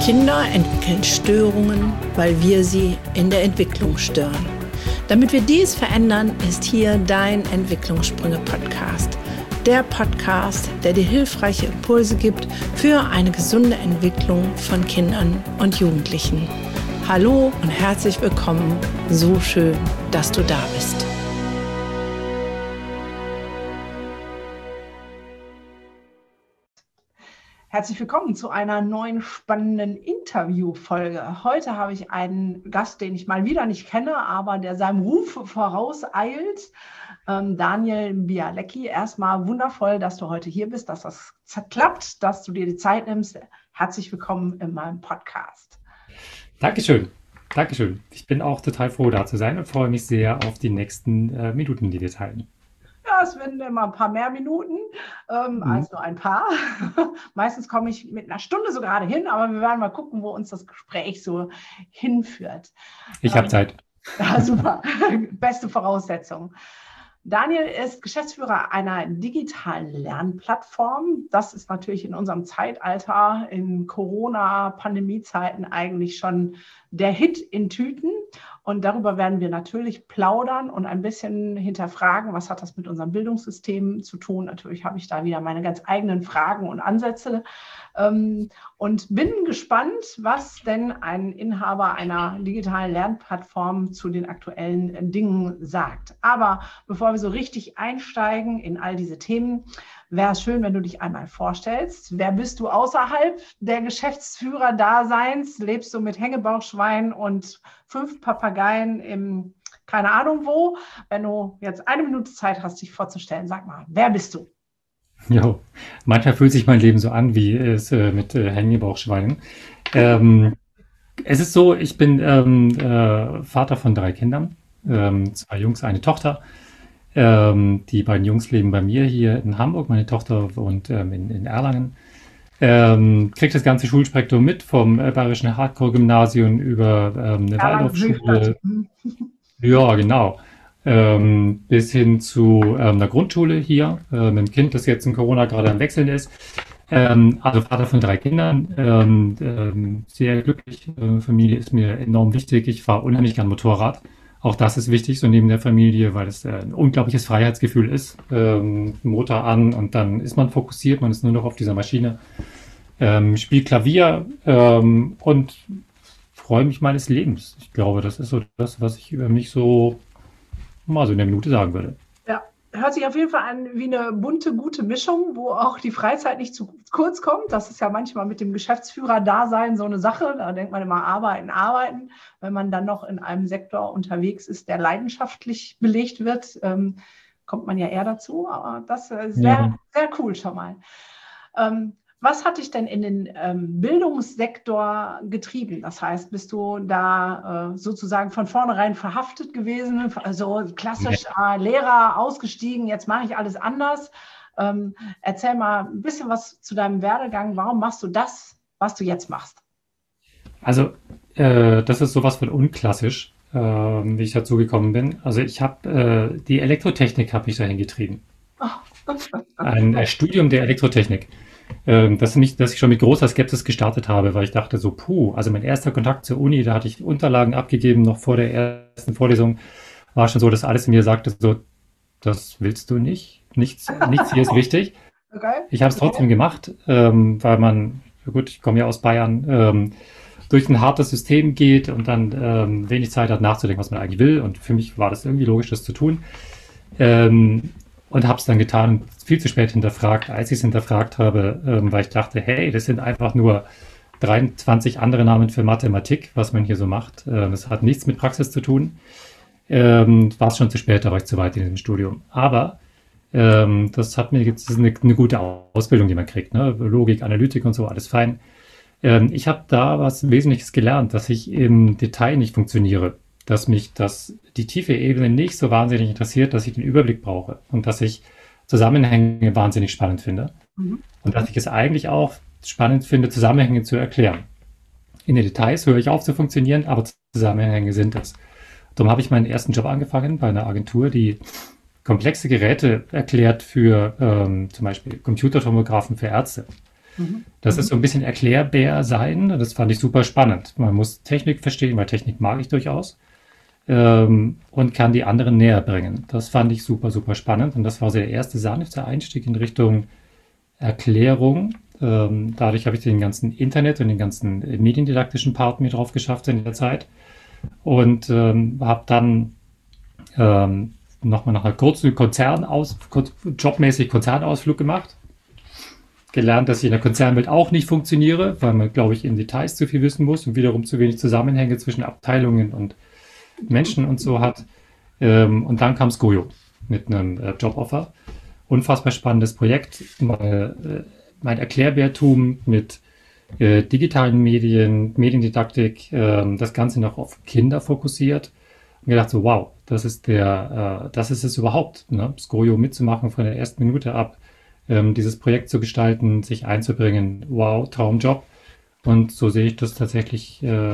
Kinder entwickeln Störungen, weil wir sie in der Entwicklung stören. Damit wir dies verändern, ist hier dein Entwicklungssprünge-Podcast. Der Podcast, der dir hilfreiche Impulse gibt für eine gesunde Entwicklung von Kindern und Jugendlichen. Hallo und herzlich willkommen. So schön, dass du da bist. Herzlich willkommen zu einer neuen spannenden Interviewfolge. Heute habe ich einen Gast, den ich mal wieder nicht kenne, aber der seinem Ruf vorauseilt. Daniel Bialecki. Erstmal wundervoll, dass du heute hier bist, dass das klappt, dass du dir die Zeit nimmst. Herzlich willkommen in meinem Podcast. Dankeschön. Dankeschön. Ich bin auch total froh, da zu sein und freue mich sehr auf die nächsten Minuten, die wir teilen. Ja, es werden immer ein paar mehr Minuten als nur ein paar. Meistens komme ich mit einer Stunde so gerade hin, aber wir werden mal gucken, wo uns das Gespräch so hinführt. Ich habe Zeit. Ja, super. Beste Voraussetzung. Daniel ist Geschäftsführer einer digitalen Lernplattform. Das ist natürlich in unserem Zeitalter, in Corona-Pandemie-Zeiten eigentlich schon der Hit in Tüten. Und darüber werden wir natürlich plaudern und ein bisschen hinterfragen, was hat das mit unserem Bildungssystem zu tun. Natürlich habe ich da wieder meine ganz eigenen Fragen und Ansätze und bin gespannt, was denn ein Inhaber einer digitalen Lernplattform zu den aktuellen Dingen sagt. Aber bevor wir so richtig einsteigen in all diese Themen, wäre es schön, wenn du dich einmal vorstellst. Wer bist du außerhalb der Geschäftsführer-Daseins? Lebst du mit Hängebauchschwein und 5 Papageien im keine Ahnung wo? Wenn du jetzt 1 Minute Zeit hast, dich vorzustellen, sag mal, wer bist du? Jo, manchmal fühlt sich mein Leben so an, wie es mit Hängebauchschweinen. Es ist so, ich bin Vater von 3 Kindern, 2 Jungs, eine Tochter. Die beiden Jungs leben bei mir hier in Hamburg, meine Tochter wohnt in Erlangen. Kriegt das ganze Schulspektrum mit, vom bayerischen Hardcore-Gymnasium über eine Waldorfschule. Ja, genau. Bis hin zu einer Grundschule hier, mit einem Kind, das jetzt in Corona gerade am Wechseln ist. Also Vater von 3 Kindern, sehr glücklich. Familie ist mir enorm wichtig. Ich fahre unheimlich gern Motorrad. Auch das ist wichtig, so neben der Familie, weil es ein unglaubliches Freiheitsgefühl ist. Motor an und dann ist man fokussiert, man ist nur noch auf dieser Maschine. Spielt Klavier und freue mich meines Lebens. Ich glaube, das ist so das, was ich über mich so mal so in der Minute sagen würde. Ja, hört sich auf jeden Fall an wie eine bunte, gute Mischung, wo auch die Freizeit nicht zu kurz kommt. Das ist ja manchmal mit dem Geschäftsführer-Dasein so eine Sache. Da denkt man immer arbeiten, arbeiten. Wenn man dann noch in einem Sektor unterwegs ist, der leidenschaftlich belegt wird, kommt man ja eher dazu. Aber das ist sehr, sehr cool schon mal. Was hat dich denn in den Bildungssektor getrieben? Das heißt, bist du da sozusagen von vornherein verhaftet gewesen? Also klassisch Lehrer ausgestiegen, jetzt mache ich alles anders. Erzähl mal ein bisschen was zu deinem Werdegang. Warum machst du das, was du jetzt machst? Also das ist sowas von unklassisch, wie ich dazu gekommen bin. Also ich habe die Elektrotechnik habe mich dahin getrieben. Ein Studium der Elektrotechnik. Dass ich schon mit großer Skepsis gestartet habe, weil ich dachte so, also mein erster Kontakt zur Uni, da hatte ich Unterlagen abgegeben, noch vor der ersten Vorlesung, war schon so, dass alles in mir sagte so, das willst du nicht, nichts hier ist wichtig. Okay. Ich habe es trotzdem gemacht, weil ich komme ja aus Bayern, durch ein hartes System geht und dann wenig Zeit hat nachzudenken, was man eigentlich will, und für mich war das irgendwie logisch, das zu tun. Und habe es dann getan und viel zu spät hinterfragt. Als ich es hinterfragt habe, weil ich dachte, hey, das sind einfach nur 23 andere Namen für Mathematik, was man hier so macht. Das hat nichts mit Praxis zu tun. War es schon zu spät, da war ich zu weit in diesem Studium. Aber das ist eine gute Ausbildung, die man kriegt, ne? Logik, Analytik und so, alles fein. Ich habe da was Wesentliches gelernt, dass ich im Detail nicht funktioniere. Dass mich die tiefe Ebene nicht so wahnsinnig interessiert, dass ich den Überblick brauche und dass ich Zusammenhänge wahnsinnig spannend finde. Und dass ich es eigentlich auch spannend finde, Zusammenhänge zu erklären. In den Details höre ich auf zu funktionieren, aber Zusammenhänge sind es. Darum habe ich meinen ersten Job angefangen bei einer Agentur, die komplexe Geräte erklärt für zum Beispiel Computertomographen für Ärzte. Das ist so ein bisschen erklärbar sein. Das fand ich super spannend. Man muss Technik verstehen, weil Technik mag ich durchaus. Und kann die anderen näher bringen. Das fand ich super, super spannend. Und das war so der erste sanfte Einstieg in Richtung Erklärung. Dadurch habe ich den ganzen Internet und den ganzen mediendidaktischen Part mir drauf geschafft in der Zeit. Und habe dann nochmal nach einer kurzen jobmäßig Konzernausflug gemacht. Gelernt, dass ich in der Konzernwelt auch nicht funktioniere, weil man, glaube ich, in Details zu viel wissen muss und wiederum zu wenig Zusammenhänge zwischen Abteilungen und Menschen und so hat. Und dann kam Skojo mit einem Joboffer. Unfassbar spannendes Projekt. Mein Erklärbärtum mit digitalen Medien, Mediendidaktik, das Ganze noch auf Kinder fokussiert. Und gedacht so, wow, das ist es überhaupt, ne? Skojo mitzumachen von der ersten Minute ab, dieses Projekt zu gestalten, sich einzubringen. Wow, Traumjob. Und so sehe ich das tatsächlich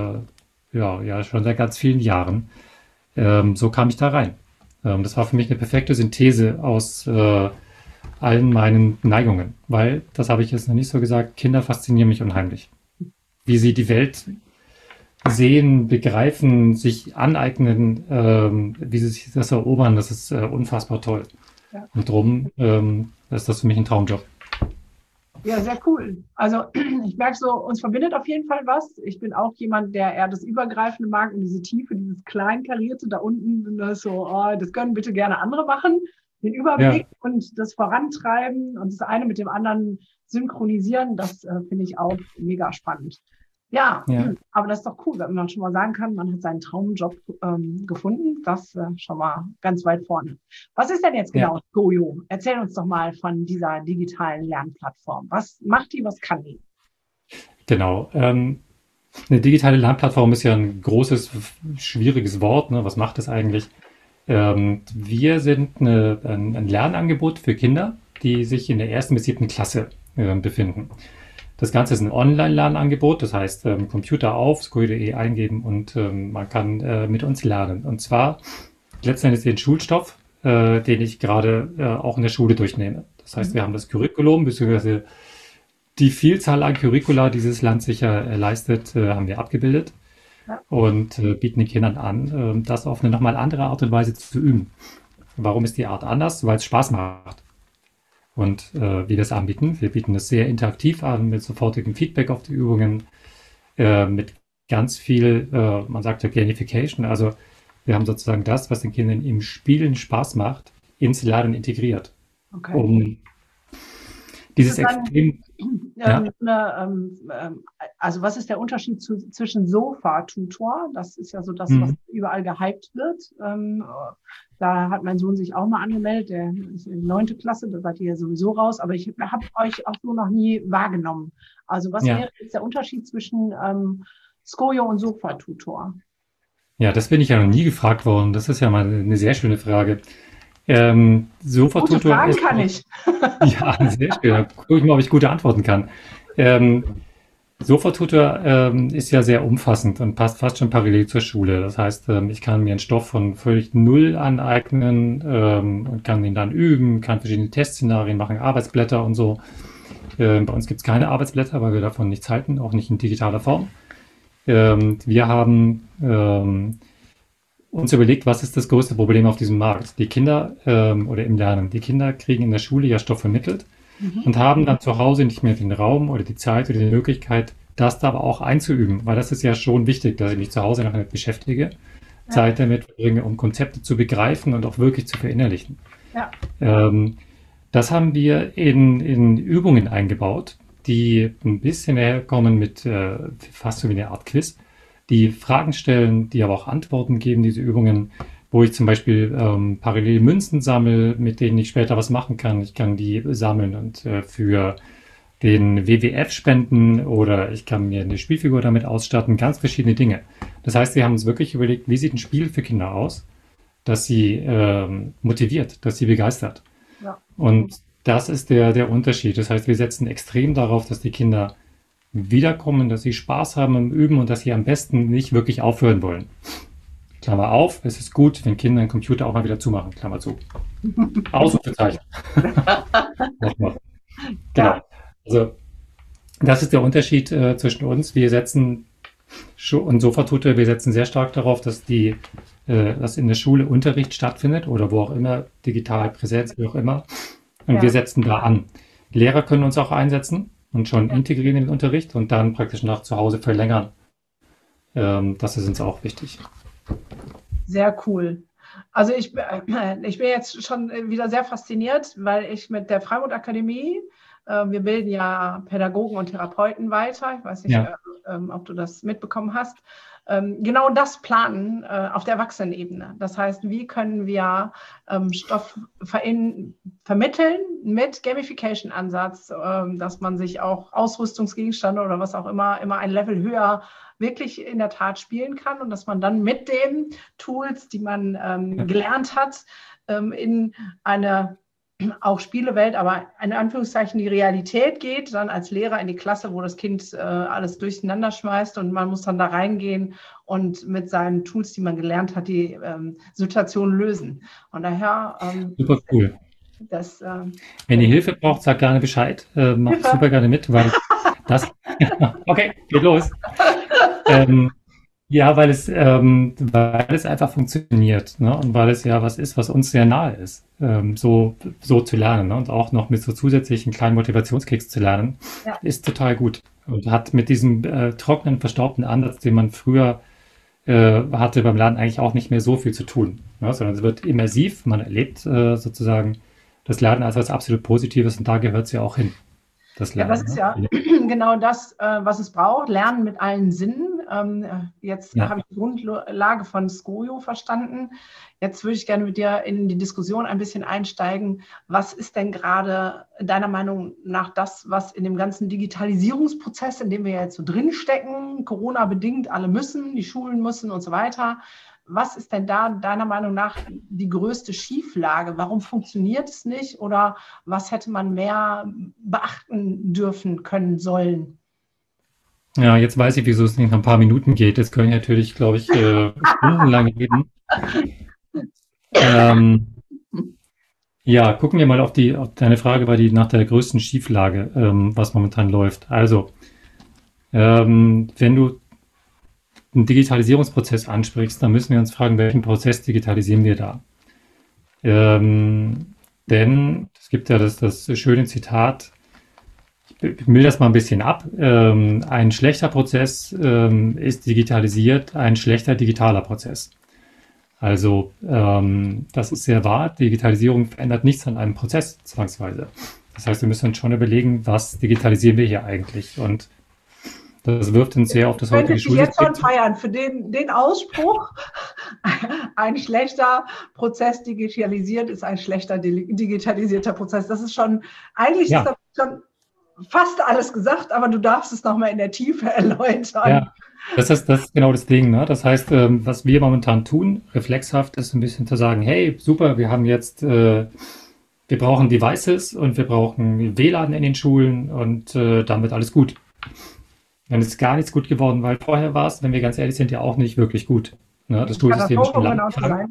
schon seit ganz vielen Jahren. So kam ich da rein. Das war für mich eine perfekte Synthese aus allen meinen Neigungen, weil, das habe ich jetzt noch nicht so gesagt, Kinder faszinieren mich unheimlich. Wie sie die Welt sehen, begreifen, sich aneignen, wie sie sich das erobern, das ist unfassbar toll. Ja. Und drum ist das für mich ein Traumjob. Ja, sehr cool. Also ich merke so, uns verbindet auf jeden Fall was. Ich bin auch jemand, der eher das Übergreifende mag und diese Tiefe, dieses Kleinkarierte da unten, das so, das können bitte gerne andere machen. Den Überblick und das Vorantreiben und das eine mit dem anderen synchronisieren, das finde ich auch mega spannend. Ja, aber das ist doch cool, wenn man schon mal sagen kann, man hat seinen Traumjob gefunden. Das schon mal ganz weit vorne. Was ist denn jetzt genau Skojo? Erzähl uns doch mal von dieser digitalen Lernplattform. Was macht die, was kann die? Genau. Eine digitale Lernplattform ist ja ein großes, schwieriges Wort. Ne? Was macht es eigentlich? Wir sind ein Lernangebot für Kinder, die sich in der 1. bis 7. Klasse befinden. Das Ganze ist ein Online-Lernangebot, das heißt Computer auf, skojo.de eingeben und man kann mit uns lernen. Und zwar letztendlich den Schulstoff, den ich gerade auch in der Schule durchnehme. Das heißt, wir haben das Curriculum, beziehungsweise die Vielzahl an Curricula, die dieses Land sicher leistet, haben wir abgebildet und bieten den Kindern an, das auf eine nochmal andere Art und Weise zu üben. Warum ist die Art anders? Weil es Spaß macht. Und wie wir es anbieten, wir bieten es sehr interaktiv an, mit sofortigem Feedback auf die Übungen, mit ganz viel, man sagt ja Gamification, also wir haben sozusagen das, was den Kindern im Spielen Spaß macht, ins Lernen integriert. Okay. Um dieses Extrem... Also was ist der Unterschied zwischen Sofa-Tutor? Das ist ja so das, was überall gehypt wird. Da hat mein Sohn sich auch mal angemeldet, der ist in 9. Klasse, da seid ihr ja sowieso raus, aber ich habe euch auch so noch nie wahrgenommen. Also was wäre jetzt der Unterschied zwischen Skojo und Sofa-Tutor? Ja, das bin ich ja noch nie gefragt worden. Das ist ja mal eine sehr schöne Frage. Gute Fragen kann ich. Ja, sehr schön. Da gucke ich mal, ob ich gute antworten kann. Sofa-Tutor ist ja sehr umfassend und passt fast schon parallel zur Schule. Das heißt, ich kann mir einen Stoff von völlig null aneignen und kann ihn dann üben, kann verschiedene Testszenarien machen, Arbeitsblätter und so. Bei uns gibt es keine Arbeitsblätter, weil wir davon nichts halten, auch nicht in digitaler Form. Wir haben uns überlegt, was ist das größte Problem auf diesem Markt? Die Kinder oder im Lernen. Die Kinder kriegen in der Schule ja Stoff vermittelt und haben dann zu Hause nicht mehr den Raum oder die Zeit oder die Möglichkeit, das da aber auch einzuüben, weil das ist ja schon wichtig, dass ich mich zu Hause nachher damit beschäftige, Zeit damit verbringe, um Konzepte zu begreifen und auch wirklich zu verinnerlichen. Ja. Das haben wir in Übungen eingebaut, die ein bisschen herkommen mit fast so wie eine Art Quiz, die Fragen stellen, die aber auch Antworten geben, diese Übungen, wo ich zum Beispiel parallel Münzen sammle, mit denen ich später was machen kann. Ich kann die sammeln und für den WWF spenden oder ich kann mir eine Spielfigur damit ausstatten, ganz verschiedene Dinge. Das heißt, wir haben uns wirklich überlegt, wie sieht ein Spiel für Kinder aus, dass sie motiviert, dass sie begeistert. Ja. Und das ist der Unterschied. Das heißt, wir setzen extrem darauf, dass die Kinder wiederkommen, dass sie Spaß haben im Üben und dass sie am besten nicht wirklich aufhören wollen. Klammer auf, es ist gut, wenn Kinder einen Computer auch mal wieder zumachen, Klammer zu. Ausrufezeichen. Genau. Also das ist der Unterschied zwischen uns. Wir setzen und Sofatute, wir setzen sehr stark darauf, dass in der Schule Unterricht stattfindet oder wo auch immer, digital, Präsenz, wie auch immer. Und wir setzen da an. Lehrer können uns auch einsetzen und schon integrieren in den Unterricht und dann praktisch nach zu Hause verlängern. Das ist uns auch wichtig. Sehr cool. Also ich bin jetzt schon wieder sehr fasziniert, weil ich mit der Freimut Akademie, wir bilden ja Pädagogen und Therapeuten weiter. Ich weiß nicht, ob du das mitbekommen hast. Genau das planen auf der Erwachsenenebene. Das heißt, wie können wir Stoff vermitteln mit Gamification-Ansatz, dass man sich auch Ausrüstungsgegenstände oder was auch immer ein Level höher wirklich in der Tat spielen kann und dass man dann mit den Tools, die man gelernt hat, in eine auch Spielewelt, aber in Anführungszeichen die Realität geht, dann als Lehrer in die Klasse, wo das Kind alles durcheinander schmeißt und man muss dann da reingehen und mit seinen Tools, die man gelernt hat, die Situation lösen. Und daher super cool. Wenn ihr Hilfe braucht, sagt gerne Bescheid. Macht super gerne mit, weil das okay, geht los. Ja, weil es einfach funktioniert, ne? Und weil es ja was ist, was uns sehr nahe ist, so zu lernen, ne? Und auch noch mit so zusätzlichen kleinen Motivationskicks zu lernen, ist total gut. Und hat mit diesem trockenen, verstaubten Ansatz, den man früher hatte beim Lernen, eigentlich auch nicht mehr so viel zu tun, ne? Sondern es wird immersiv, man erlebt sozusagen das Lernen als was absolut Positives und da gehört es ja auch hin. Das Lernen, das ist ja genau das, was es braucht. Lernen mit allen Sinnen. Jetzt habe ich die Grundlage von Skojo verstanden. Jetzt würde ich gerne mit dir in die Diskussion ein bisschen einsteigen. Was ist denn gerade deiner Meinung nach das, was in dem ganzen Digitalisierungsprozess, in dem wir jetzt so drinstecken, Corona-bedingt, alle müssen, die Schulen müssen und so weiter. Was ist denn da deiner Meinung nach die größte Schieflage? Warum funktioniert es nicht? Oder was hätte man mehr beachten dürfen, können, sollen? Ja, jetzt weiß ich, wieso es nicht nach ein paar Minuten geht. Das können natürlich, glaube ich, stundenlang reden. Ja, gucken wir mal auf deine Frage, war die nach der größten Schieflage, was momentan läuft. Also, wenn du einen Digitalisierungsprozess ansprichst, dann müssen wir uns fragen, welchen Prozess digitalisieren wir da? Denn es gibt ja das schöne Zitat, ich will das mal ein bisschen ab, ein schlechter Prozess ist digitalisiert, ein schlechter digitaler Prozess. Also das ist sehr wahr, Digitalisierung verändert nichts an einem Prozess zwangsweise. Das heißt, wir müssen uns schon überlegen, was digitalisieren wir hier eigentlich und das wirft uns sehr auf das heutige Schulsystem. Ich jetzt schon feiern für den Ausspruch. Ein schlechter Prozess digitalisiert ist ein schlechter digitalisierter Prozess. Das ist schon, eigentlich ist das schon fast alles gesagt, aber du darfst es nochmal in der Tiefe erläutern. Ja, das ist genau das Ding, ne? Das heißt, was wir momentan tun, reflexhaft, ist ein bisschen zu sagen, hey, super, wir haben jetzt, wir brauchen Devices und wir brauchen WLAN in den Schulen und damit alles gut. Dann ist gar nichts gut geworden, weil vorher war es, wenn wir ganz ehrlich sind, ja auch nicht wirklich gut. Ne? Das Schulsystem ist schon lange krank.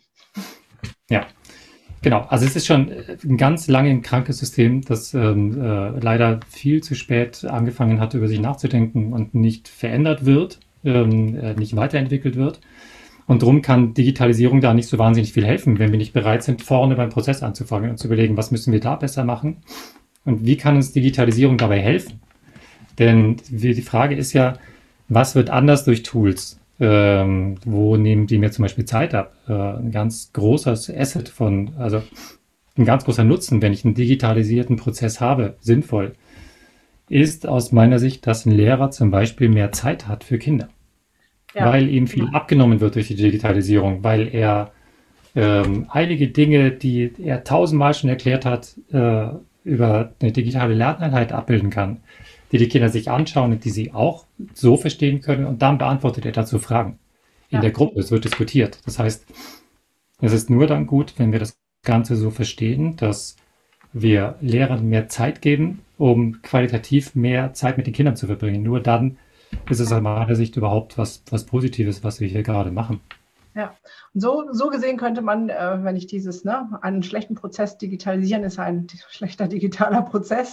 Ja, genau. Also es ist schon ein ganz lange ein krankes System, das leider viel zu spät angefangen hat, über sich nachzudenken und nicht verändert wird, nicht weiterentwickelt wird. Und darum kann Digitalisierung da nicht so wahnsinnig viel helfen, wenn wir nicht bereit sind, vorne beim Prozess anzufangen und zu überlegen, was müssen wir da besser machen und wie kann uns Digitalisierung dabei helfen? Denn die Frage ist ja, was wird anders durch Tools? Wo nehmen die mir zum Beispiel Zeit ab? Ein ganz großes Asset also ein ganz großer Nutzen, wenn ich einen digitalisierten Prozess habe, sinnvoll, ist aus meiner Sicht, dass ein Lehrer zum Beispiel mehr Zeit hat für Kinder. Ja. Weil ihm viel abgenommen wird durch die Digitalisierung, weil er einige Dinge, die er 1000-mal schon erklärt hat, über eine digitale Lerneinheit abbilden kann, die Kinder sich anschauen und die sie auch so verstehen können und dann beantwortet er dazu Fragen in der Gruppe. Es wird diskutiert. Das heißt, es ist nur dann gut, wenn wir das Ganze so verstehen, dass wir Lehrern mehr Zeit geben, um qualitativ mehr Zeit mit den Kindern zu verbringen. Nur dann ist es aus meiner Sicht überhaupt was Positives, was wir hier gerade machen. Ja, und so gesehen könnte man, wenn ich einen schlechten Prozess digitalisieren, ist ein schlechter digitaler Prozess,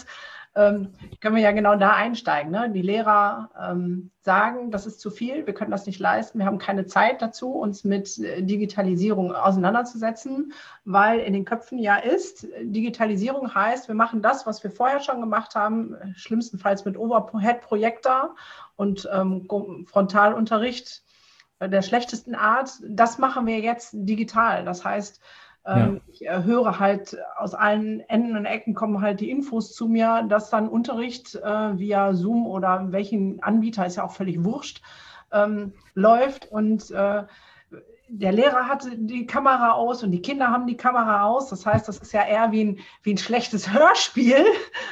können wir ja genau da einsteigen. Ne? Die Lehrer sagen, das ist zu viel, wir können das nicht leisten, wir haben keine Zeit dazu, uns mit Digitalisierung auseinanderzusetzen, weil in den Köpfen ja ist, Digitalisierung heißt, wir machen das, was wir vorher schon gemacht haben, schlimmstenfalls mit Overhead-Projektor und Frontalunterricht der schlechtesten Art, das machen wir jetzt digital. Das heißt, ich höre halt aus allen Enden und Ecken kommen halt die Infos zu mir, dass dann Unterricht via Zoom oder welchen Anbieter, ist ja auch völlig wurscht, läuft und der Lehrer hat die Kamera aus und die Kinder haben die Kamera aus. Das heißt, das ist ja eher wie ein schlechtes Hörspiel.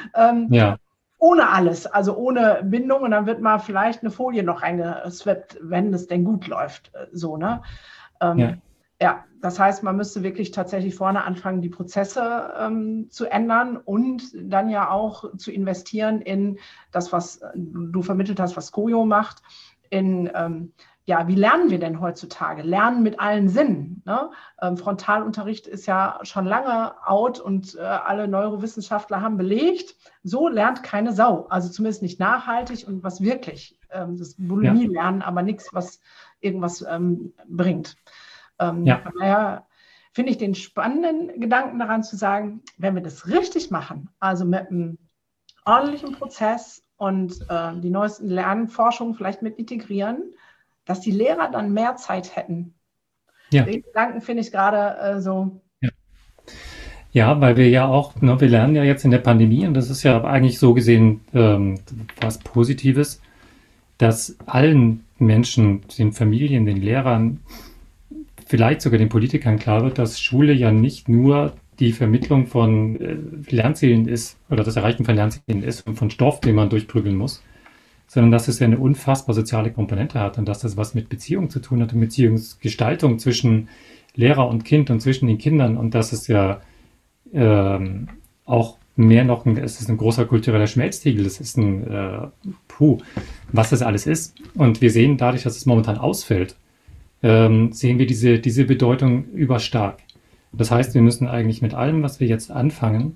Ohne alles, also ohne Bindung, und dann wird mal vielleicht eine Folie noch reingeswappt, wenn es denn gut läuft. So, ne? Ja, das heißt, man müsste wirklich tatsächlich vorne anfangen, die Prozesse zu ändern und dann ja auch zu investieren in das, was du vermittelt hast, was Koyo macht, in wie lernen wir denn heutzutage? Lernen mit allen Sinnen. Ne? Frontalunterricht ist ja schon lange out und alle Neurowissenschaftler haben belegt, so lernt keine Sau. Also zumindest nicht nachhaltig und was wirklich. Das Bulimie-Lernen, aber nichts, was irgendwas bringt. Von daher finde ich den spannenden Gedanken daran zu sagen, wenn wir das richtig machen, also mit einem ordentlichen Prozess und die neuesten Lernforschungen vielleicht mit integrieren, dass die Lehrer dann mehr Zeit hätten. Ja. Den Gedanken finde ich gerade so. Ja, weil wir ja auch, wir lernen ja jetzt in der Pandemie, und das ist ja eigentlich so gesehen was Positives, dass allen Menschen, den Familien, den Lehrern, vielleicht sogar den Politikern klar wird, dass Schule ja nicht nur die Vermittlung von Lernzielen ist oder das Erreichen von Lernzielen ist und von Stoff, den man durchprügeln muss, sondern dass es ja eine unfassbar soziale Komponente hat und dass das was mit Beziehung zu tun hat und Beziehungsgestaltung zwischen Lehrer und Kind und zwischen den Kindern, und dass es ja auch mehr noch, es ist ein großer kultureller Schmelztiegel, es ist was das alles ist. Und wir sehen dadurch, dass es momentan ausfällt, sehen wir diese Bedeutung überstark. Das heißt, wir müssen eigentlich mit allem, was wir jetzt anfangen,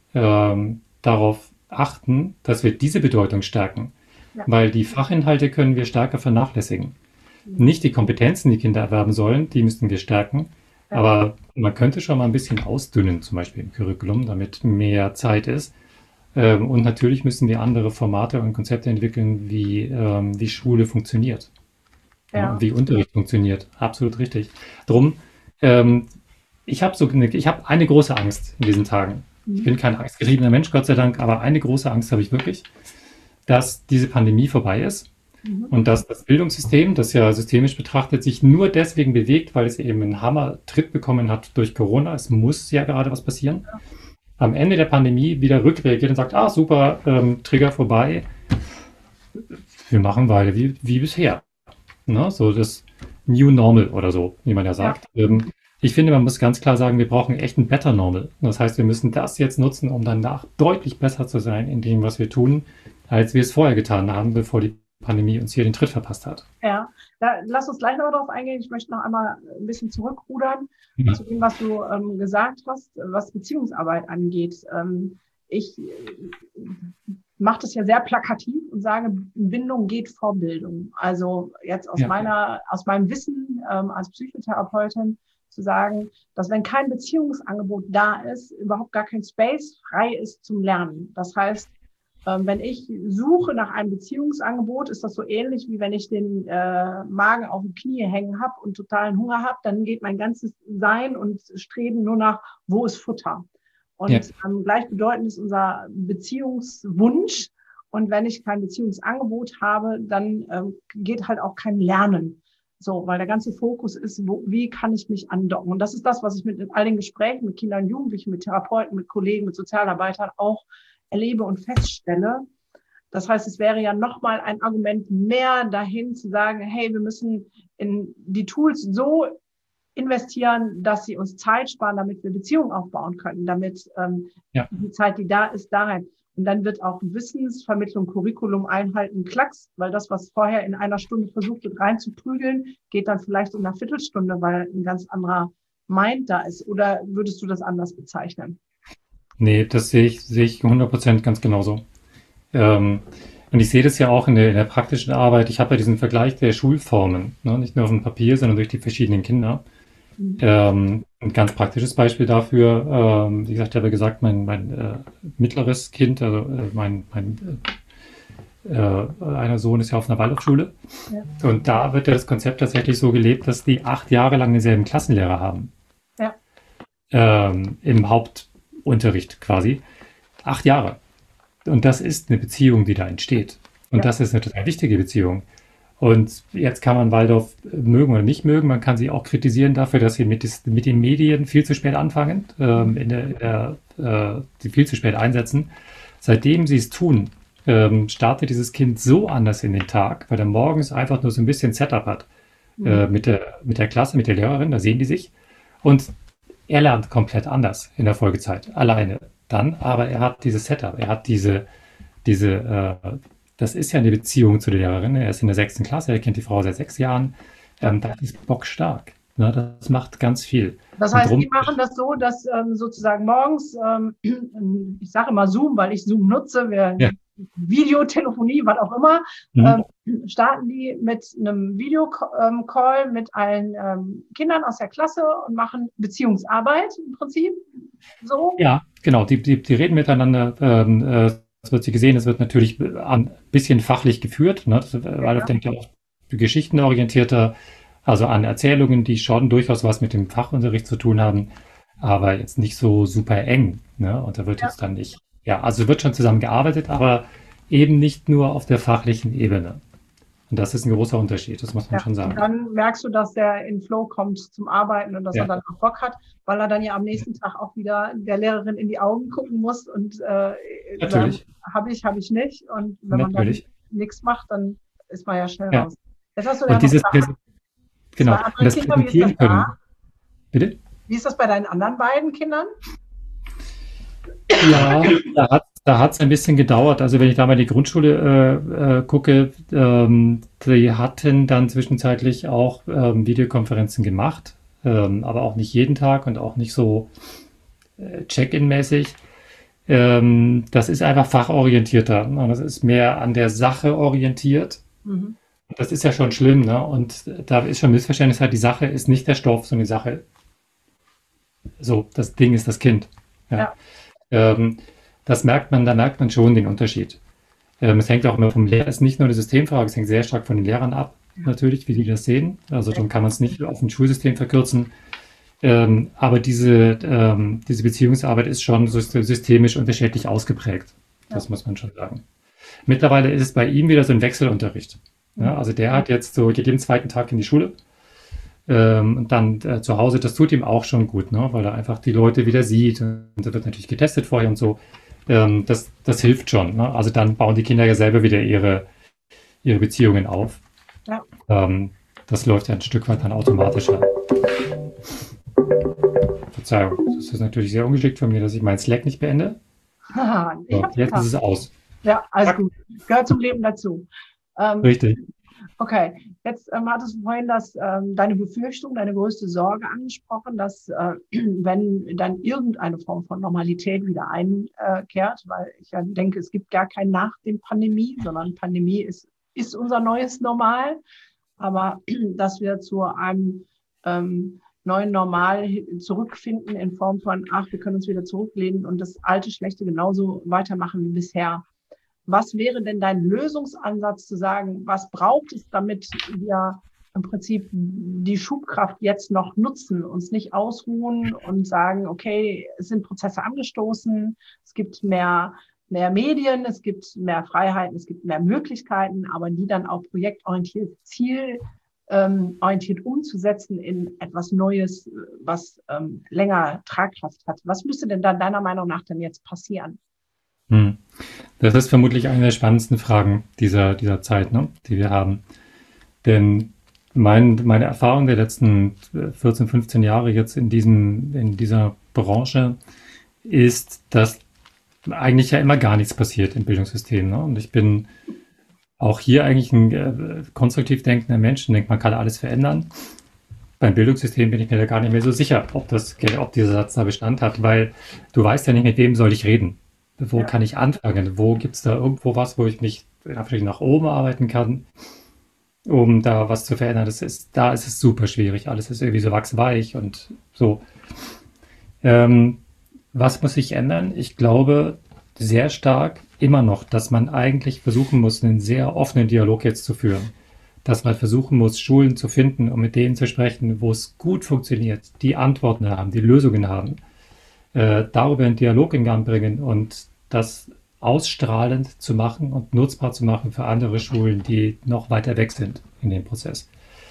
darauf achten, dass wir diese Bedeutung stärken. Ja. Weil die Fachinhalte können wir stärker vernachlässigen. Nicht die Kompetenzen, die Kinder erwerben sollen, die müssten wir stärken. Ja. Aber man könnte schon mal ein bisschen ausdünnen, zum Beispiel im Curriculum, damit mehr Zeit ist. Und natürlich müssen wir andere Formate und Konzepte entwickeln, wie Schule funktioniert. Ja. Wie Unterricht funktioniert. Absolut richtig. Drum, ich habe eine große Angst in diesen Tagen. Ich bin kein angstgetriebener Mensch, Gott sei Dank, aber eine große Angst habe ich wirklich, dass diese Pandemie vorbei ist und dass das Bildungssystem, das ja systemisch betrachtet, sich nur deswegen bewegt, weil es eben einen Hammertritt bekommen hat durch Corona. Es muss ja gerade was passieren. Ja. Am Ende der Pandemie wieder rückreagiert und sagt, super, Trigger vorbei. Wir machen weiter wie bisher. Ne? So das New Normal oder so, wie man ja sagt. Ja. Ich finde, man muss ganz klar sagen, wir brauchen echt ein Better Normal. Das heißt, wir müssen das jetzt nutzen, um danach deutlich besser zu sein in dem, was wir tun, als wir es vorher getan haben, bevor die Pandemie uns hier den Tritt verpasst hat. Ja, lass uns gleich noch darauf eingehen. Ich möchte noch einmal ein bisschen zurückrudern zu dem, was du gesagt hast, was Beziehungsarbeit angeht. Ich mache das ja sehr plakativ und sage, Bindung geht vor Bildung. Also jetzt aus meinem Wissen als Psychotherapeutin zu sagen, dass wenn kein Beziehungsangebot da ist, überhaupt gar kein Space frei ist zum Lernen. Das heißt, wenn ich suche nach einem Beziehungsangebot, ist das so ähnlich, wie wenn ich den Magen auf die Knie hängen habe und totalen Hunger habe, dann geht mein ganzes Sein und Streben nur nach, wo ist Futter? Und gleichbedeutend ist unser Beziehungswunsch. Und wenn ich kein Beziehungsangebot habe, dann geht halt auch kein Lernen. So, weil der ganze Fokus ist, wie kann ich mich andocken? Und das ist das, was ich mit all den Gesprächen mit Kindern und Jugendlichen, mit Therapeuten, mit Kollegen, mit Sozialarbeitern auch erlebe und feststelle. Das heißt, es wäre ja nochmal ein Argument mehr dahin zu sagen, hey, wir müssen in die Tools so investieren, dass sie uns Zeit sparen, damit wir Beziehungen aufbauen können, damit die Zeit, die da ist, da rein. Und dann wird auch Wissensvermittlung, Curriculum einhalten, Klacks, weil das, was vorher in einer Stunde versucht wird reinzuprügeln, geht dann vielleicht in einer Viertelstunde, weil ein ganz anderer Mind da ist. Oder würdest du das anders bezeichnen? Nee, das sehe ich 100% ganz genauso. Und ich sehe das ja auch in der praktischen Arbeit. Ich habe ja diesen Vergleich der Schulformen, ne? Nicht nur auf dem Papier, sondern durch die verschiedenen Kinder. Ein ganz praktisches Beispiel dafür, wie gesagt, ich habe ja gesagt, mein mittleres Kind, also einer Sohn ist ja auf einer Waldorfschule. Ja. Und da wird ja das Konzept tatsächlich so gelebt, dass die 8 Jahre lang denselben Klassenlehrer haben. Ja. Im Hauptunterricht quasi. 8 Jahre. Und das ist eine Beziehung, die da entsteht. Und das ist eine total wichtige Beziehung. Und jetzt kann man Waldorf mögen oder nicht mögen. Man kann sie auch kritisieren dafür, dass sie mit den Medien viel zu spät anfangen, die viel zu spät einsetzen. Seitdem sie es tun, startet dieses Kind so anders in den Tag, weil er morgens einfach nur so ein bisschen Setup hat mit der Klasse, mit der Lehrerin, da sehen die sich. Und er lernt komplett anders in der Folgezeit, alleine dann, aber er hat dieses Setup, er hat das ist ja eine Beziehung zu der Lehrerin, er ist in der 6. Klasse, er kennt die Frau seit 6 Jahren, das ist bockstark. Ne, das macht ganz viel. Das heißt, die machen das so, dass sozusagen morgens, ich sage immer Zoom, weil ich Zoom nutze, Videotelefonie, was auch immer, starten die mit einem Videocall mit allen Kindern aus der Klasse und machen Beziehungsarbeit im Prinzip. So? Ja, genau. Die reden miteinander. Das wird sie gesehen. Es wird natürlich ein bisschen fachlich geführt, ne? Weil ich denke auch geschichtenorientierter, also an Erzählungen, die schon durchaus was mit dem Fachunterricht zu tun haben, aber jetzt nicht so super eng. Ne? Und da wird jetzt dann nicht. Ja, also wird schon zusammengearbeitet, aber eben nicht nur auf der fachlichen Ebene. Und das ist ein großer Unterschied, das muss man schon sagen. Und dann merkst du, dass der in Flow kommt zum Arbeiten und dass er dann auch Bock hat, weil er dann ja am nächsten Tag auch wieder der Lehrerin in die Augen gucken muss und natürlich. Habe ich nicht. Und wenn man dann nichts macht, dann ist man ja schnell raus. Jetzt hast du und dieses das präsentieren können. Bitte? Wie ist das bei deinen anderen beiden Kindern? Ja, da hat es ein bisschen gedauert. Also wenn ich da mal in die Grundschule gucke, die hatten dann zwischenzeitlich auch Videokonferenzen gemacht, aber auch nicht jeden Tag und auch nicht so Check-in-mäßig. Das ist einfach fachorientierter. Ne? Das ist mehr an der Sache orientiert. Mhm. Das ist ja schon schlimm. Ne? Und da ist schon Missverständnis. Halt, die Sache ist nicht der Stoff, sondern die Sache, so, das Ding ist das Kind. Ja. Da merkt man schon den Unterschied. Es hängt auch immer vom Lehrer, es ist nicht nur eine Systemfrage, es hängt sehr stark von den Lehrern ab, natürlich, wie die das sehen. Also dann kann man es nicht auf ein Schulsystem verkürzen. Aber diese Beziehungsarbeit ist schon systemisch unterschiedlich ausgeprägt. Das muss man schon sagen. Mittlerweile ist es bei ihm wieder so ein Wechselunterricht. Ja, also der hat jetzt so jeden 2. Tag in die Schule. Und dann zu Hause, das tut ihm auch schon gut, ne? Weil er einfach die Leute wieder sieht. Und da wird natürlich getestet vorher und so. Das hilft schon. Ne? Also dann bauen die Kinder ja selber wieder ihre Beziehungen auf. Ja. Das läuft ja ein Stück weit dann automatischer. Verzeihung, das ist natürlich sehr ungeschickt von mir, dass ich meinen Slack nicht beende. So, jetzt ist es aus. Ja, alles gut. Gehört zum Leben dazu. Richtig. Okay, jetzt hattest du vorhin deine Befürchtung, deine größte Sorge angesprochen, dass wenn dann irgendeine Form von Normalität wieder einkehrt, weil ich ja denke, es gibt gar kein nach dem Pandemie, sondern Pandemie ist unser neues Normal, aber dass wir zu einem neuen Normal zurückfinden in Form von, wir können uns wieder zurücklehnen und das alte Schlechte genauso weitermachen wie bisher. Was wäre denn dein Lösungsansatz zu sagen, was braucht es, damit wir im Prinzip die Schubkraft jetzt noch nutzen, uns nicht ausruhen und sagen, okay, es sind Prozesse angestoßen, es gibt mehr Medien, es gibt mehr Freiheiten, es gibt mehr Möglichkeiten, aber die dann auch projektorientiert, zielorientiert umzusetzen in etwas Neues, was länger Tragkraft hat. Was müsste denn dann deiner Meinung nach denn jetzt passieren? Das ist vermutlich eine der spannendsten Fragen dieser Zeit, ne, die wir haben. Denn meine Erfahrung der letzten 14, 15 Jahre jetzt in dieser Branche ist, dass eigentlich ja immer gar nichts passiert im Bildungssystem. Ne? Und ich bin auch hier eigentlich ein konstruktiv denkender Mensch und denke, man kann alles verändern. Beim Bildungssystem bin ich mir da gar nicht mehr so sicher, ob dieser Satz da Bestand hat, weil du weißt ja nicht, mit wem soll ich reden. Wo kann ich anfangen? Wo gibt es da irgendwo was, wo ich mich vielleicht nach oben arbeiten kann, um da was zu verändern? Da ist es super schwierig. Alles ist irgendwie so wachsweich und so. Ähm, Was muss sich ändern? Ich glaube sehr stark immer noch, dass man eigentlich versuchen muss, einen sehr offenen Dialog jetzt zu führen. Dass man versuchen muss, Schulen zu finden, um mit denen zu sprechen, wo es gut funktioniert, die Antworten haben, die Lösungen haben, darüber einen Dialog in Gang bringen und das ausstrahlend zu machen und nutzbar zu machen für andere Schulen, die noch weiter weg sind in dem Prozess.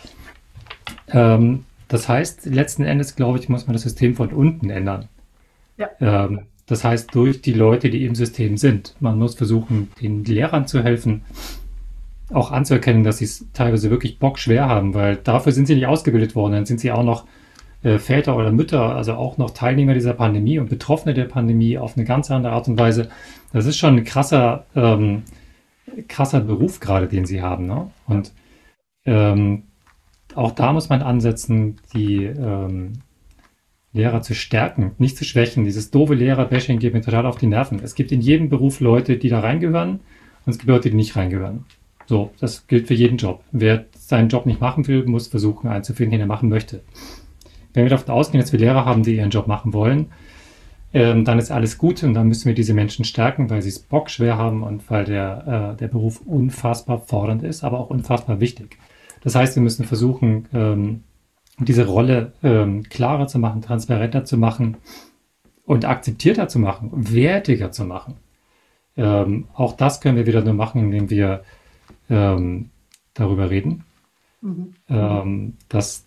Das heißt, letzten Endes, glaube ich, muss man das System von unten ändern. Ja. Das heißt, durch die Leute, die im System sind. Man muss versuchen, den Lehrern zu helfen, auch anzuerkennen, dass sie es teilweise wirklich bockschwer haben, weil dafür sind sie nicht ausgebildet worden. Dann sind sie auch noch Väter oder Mütter, also auch noch Teilnehmer dieser Pandemie und Betroffene der Pandemie auf eine ganz andere Art und Weise. Das ist schon ein krasser Beruf gerade, den sie haben. Ne? Und auch da muss man ansetzen, die Lehrer zu stärken, nicht zu schwächen. Dieses doofe Lehrer-Bashing geht mir total auf die Nerven. Es gibt in jedem Beruf Leute, die da reingehören und es gibt Leute, die nicht reingehören. So, das gilt für jeden Job. Wer seinen Job nicht machen will, muss versuchen, einen zu finden, den er machen möchte. Wenn wir davon ausgehen, dass wir Lehrer haben, die ihren Job machen wollen, dann ist alles gut und dann müssen wir diese Menschen stärken, weil sie es bockschwer haben und weil der Beruf unfassbar fordernd ist, aber auch unfassbar wichtig. Das heißt, wir müssen versuchen, diese Rolle klarer zu machen, transparenter zu machen und akzeptierter zu machen, wertiger zu machen. Auch das können wir wieder nur machen, indem wir darüber reden, dass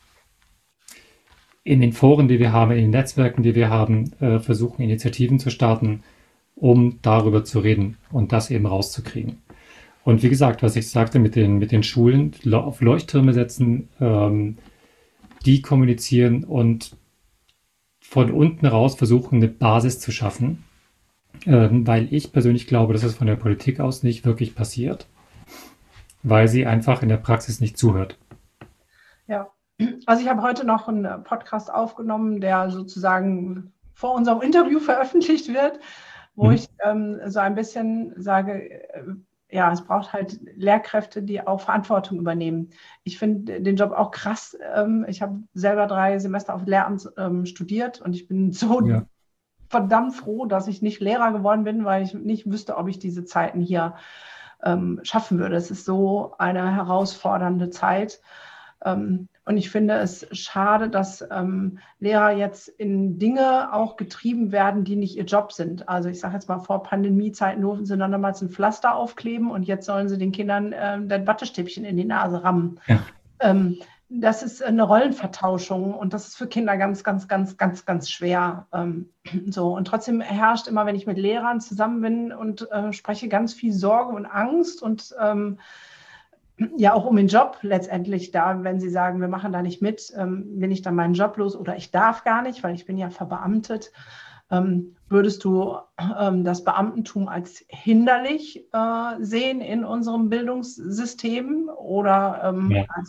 in den Foren, die wir haben, in den Netzwerken, die wir haben, versuchen, Initiativen zu starten, um darüber zu reden und das eben rauszukriegen. Und wie gesagt, was ich sagte mit den Schulen, auf Leuchttürme setzen, die kommunizieren und von unten raus versuchen, eine Basis zu schaffen, weil ich persönlich glaube, dass es von der Politik aus nicht wirklich passiert, weil sie einfach in der Praxis nicht zuhört. Ja, also ich habe heute noch einen Podcast aufgenommen, der sozusagen vor unserem Interview veröffentlicht wird, wo ich so ein bisschen sage, ja, es braucht halt Lehrkräfte, die auch Verantwortung übernehmen. Ich finde den Job auch krass. Ich habe selber 3 Semester auf Lehramt studiert und ich bin so verdammt froh, dass ich nicht Lehrer geworden bin, weil ich nicht wüsste, ob ich diese Zeiten hier schaffen würde. Es ist so eine herausfordernde Zeit. Und ich finde es schade, dass Lehrer jetzt in Dinge auch getrieben werden, die nicht ihr Job sind. Also ich sage jetzt mal, vor Pandemiezeiten durften sie dann damals ein Pflaster aufkleben und jetzt sollen sie den Kindern das Wattestäbchen in die Nase rammen. Ja. Das ist eine Rollenvertauschung und das ist für Kinder ganz, ganz, ganz, ganz, ganz schwer. So. Und trotzdem herrscht immer, wenn ich mit Lehrern zusammen bin und spreche, ganz viel Sorge und Angst und ja, auch um den Job letztendlich da, wenn sie sagen, wir machen da nicht mit, bin ich dann meinen Job los oder ich darf gar nicht, weil ich bin ja verbeamtet. Würdest du das Beamtentum als hinderlich sehen in unserem Bildungssystem oder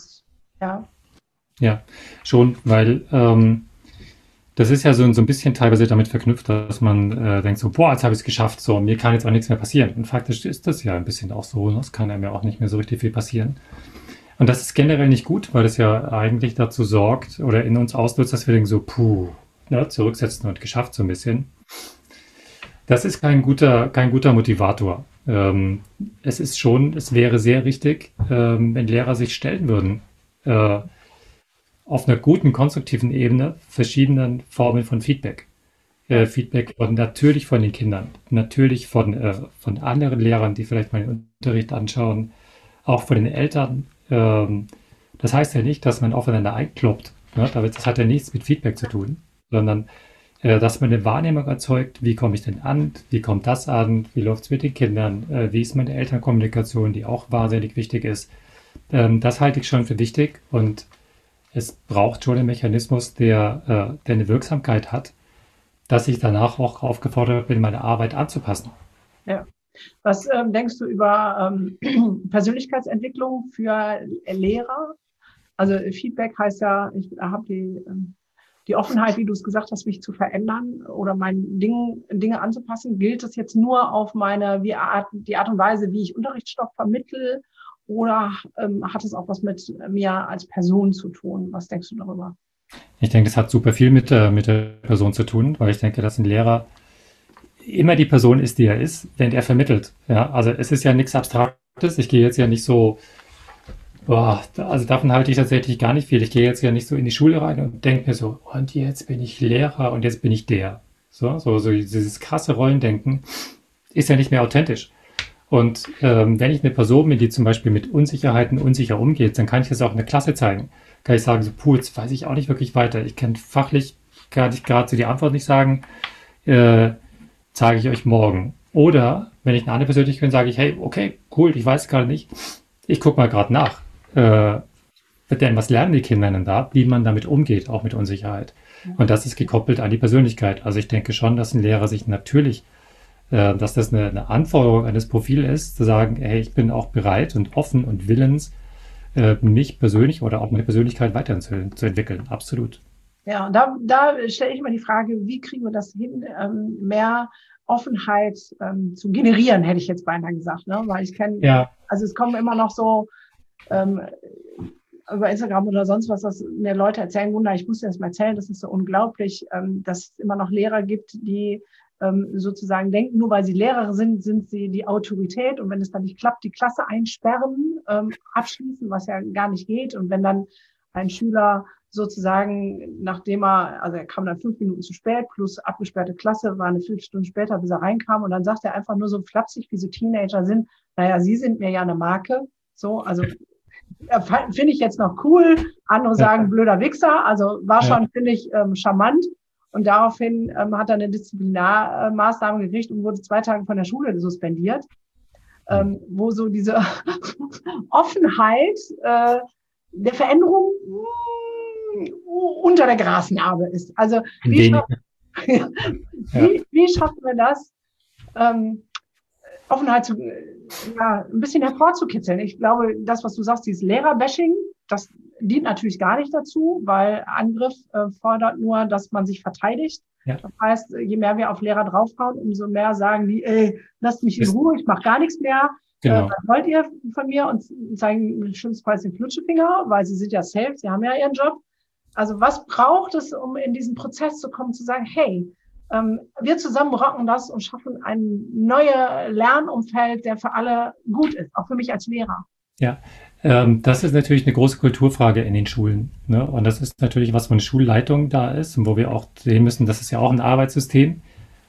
Ja, schon, weil das ist ja so ein bisschen teilweise damit verknüpft, dass man denkt so, boah, jetzt habe ich es geschafft, so, mir kann jetzt auch nichts mehr passieren. Und faktisch ist das ja ein bisschen auch so, es kann einem ja auch nicht mehr so richtig viel passieren. Und das ist generell nicht gut, weil das ja eigentlich dazu sorgt oder in uns auslöst, dass wir denken so, zurücksetzen und geschafft so ein bisschen. Das ist kein guter Motivator. Es wäre sehr richtig, wenn Lehrer sich stellen würden, auf einer guten, konstruktiven Ebene verschiedenen Formen von Feedback. Feedback natürlich von den Kindern, natürlich von anderen Lehrern, die vielleicht mal den Unterricht anschauen, auch von den Eltern. Das heißt ja nicht, dass man aufeinander einkloppt. Ne? Das hat ja nichts mit Feedback zu tun, sondern dass man eine Wahrnehmung erzeugt, wie komme ich denn an, wie kommt das an, wie läuft es mit den Kindern, wie ist meine Elternkommunikation, die auch wahnsinnig wichtig ist. Das halte ich schon für wichtig und es braucht schon einen Mechanismus, der eine Wirksamkeit hat, dass ich danach auch aufgefordert bin, meine Arbeit anzupassen. Ja. Was denkst du über Persönlichkeitsentwicklung für Lehrer? Also Feedback heißt ja, ich habe die Offenheit, wie du es gesagt hast, mich zu verändern oder Dinge anzupassen, gilt das jetzt nur auf die Art und Weise, wie ich Unterrichtsstoff vermittle, oder hat es auch was mit mir als Person zu tun? Was denkst du darüber? Ich denke, das hat super viel mit der Person zu tun, weil ich denke, dass ein Lehrer immer die Person ist, die er ist, wenn er vermittelt. Ja, also es ist ja nichts Abstraktes. Ich gehe jetzt ja nicht so, also davon halte ich tatsächlich gar nicht viel. Ich gehe jetzt ja nicht so in die Schule rein und denke mir so, und jetzt bin ich Lehrer und jetzt bin ich der. So dieses krasse Rollendenken ist ja nicht mehr authentisch. Und wenn ich eine Person bin, die zum Beispiel mit Unsicherheiten unsicher umgeht, dann kann ich das auch in der Klasse zeigen. Kann ich sagen, so, jetzt weiß ich auch nicht wirklich weiter. Ich kann fachlich kann ich gerade so die Antwort nicht sagen, zeige ich euch morgen. Oder wenn ich eine andere Persönlichkeit bin, sage ich, hey, okay, cool, ich weiß gerade nicht. Ich gucke mal gerade nach. Denn was lernen die Kinder denn da, wie man damit umgeht, auch mit Unsicherheit. Und das ist gekoppelt an die Persönlichkeit. Also ich denke schon, dass ein Lehrer sich natürlich dass das eine Anforderung eines Profils ist, zu sagen, hey, ich bin auch bereit und offen und willens, mich persönlich oder auch meine Persönlichkeit weiterzuentwickeln. Absolut. Ja, und da stelle ich mir die Frage, wie kriegen wir das hin, mehr Offenheit zu generieren, hätte ich jetzt beinahe gesagt, ne? Weil ich kenne, also es kommen immer noch so über Instagram oder sonst was, dass mir Leute erzählen, Gunda, ich muss dir das mal erzählen, das ist so unglaublich, dass es immer noch Lehrer gibt, die sozusagen denken, nur weil sie Lehrer sind, sind sie die Autorität, und wenn es dann nicht klappt, die Klasse einsperren, abschließen, was ja gar nicht geht. Und wenn dann ein Schüler sozusagen, er kam dann 5 Minuten zu spät, plus abgesperrte Klasse, war eine Viertelstunde später, bis er reinkam, und dann sagt er einfach nur so flapsig, wie so Teenager sind, naja, Sie sind mir ja eine Marke. So, also finde ich jetzt noch cool. Andere sagen, blöder Wichser. Also war schon, finde ich, charmant. Und daraufhin hat er eine Disziplinarmaßnahme gekriegt und wurde 2 Tage von der Schule suspendiert, wo so diese Offenheit der Veränderung unter der Grasnarbe ist. Also wie schaffen wir das, Offenheit ein bisschen hervorzukitzeln? Ich glaube, das, was du sagst, dieses Lehrerbashing, das dient natürlich gar nicht dazu, weil Angriff fordert nur, dass man sich verteidigt. Ja. Das heißt, je mehr wir auf Lehrer draufhauen, umso mehr sagen die, lasst mich in Ruhe, ich mache gar nichts mehr. Genau. Was wollt ihr von mir? Und zeigen schlimmstenfalls den Flutschefinger, weil sie sind ja safe, sie haben ja ihren Job. Also was braucht es, um in diesen Prozess zu kommen, zu sagen, hey, wir zusammen rocken das und schaffen ein neues Lernumfeld, der für alle gut ist, auch für mich als Lehrer. Ja, das ist natürlich eine große Kulturfrage in den Schulen, ne? Und das ist natürlich was, wo eine Schulleitung da ist und wo wir auch sehen müssen, das ist ja auch ein Arbeitssystem,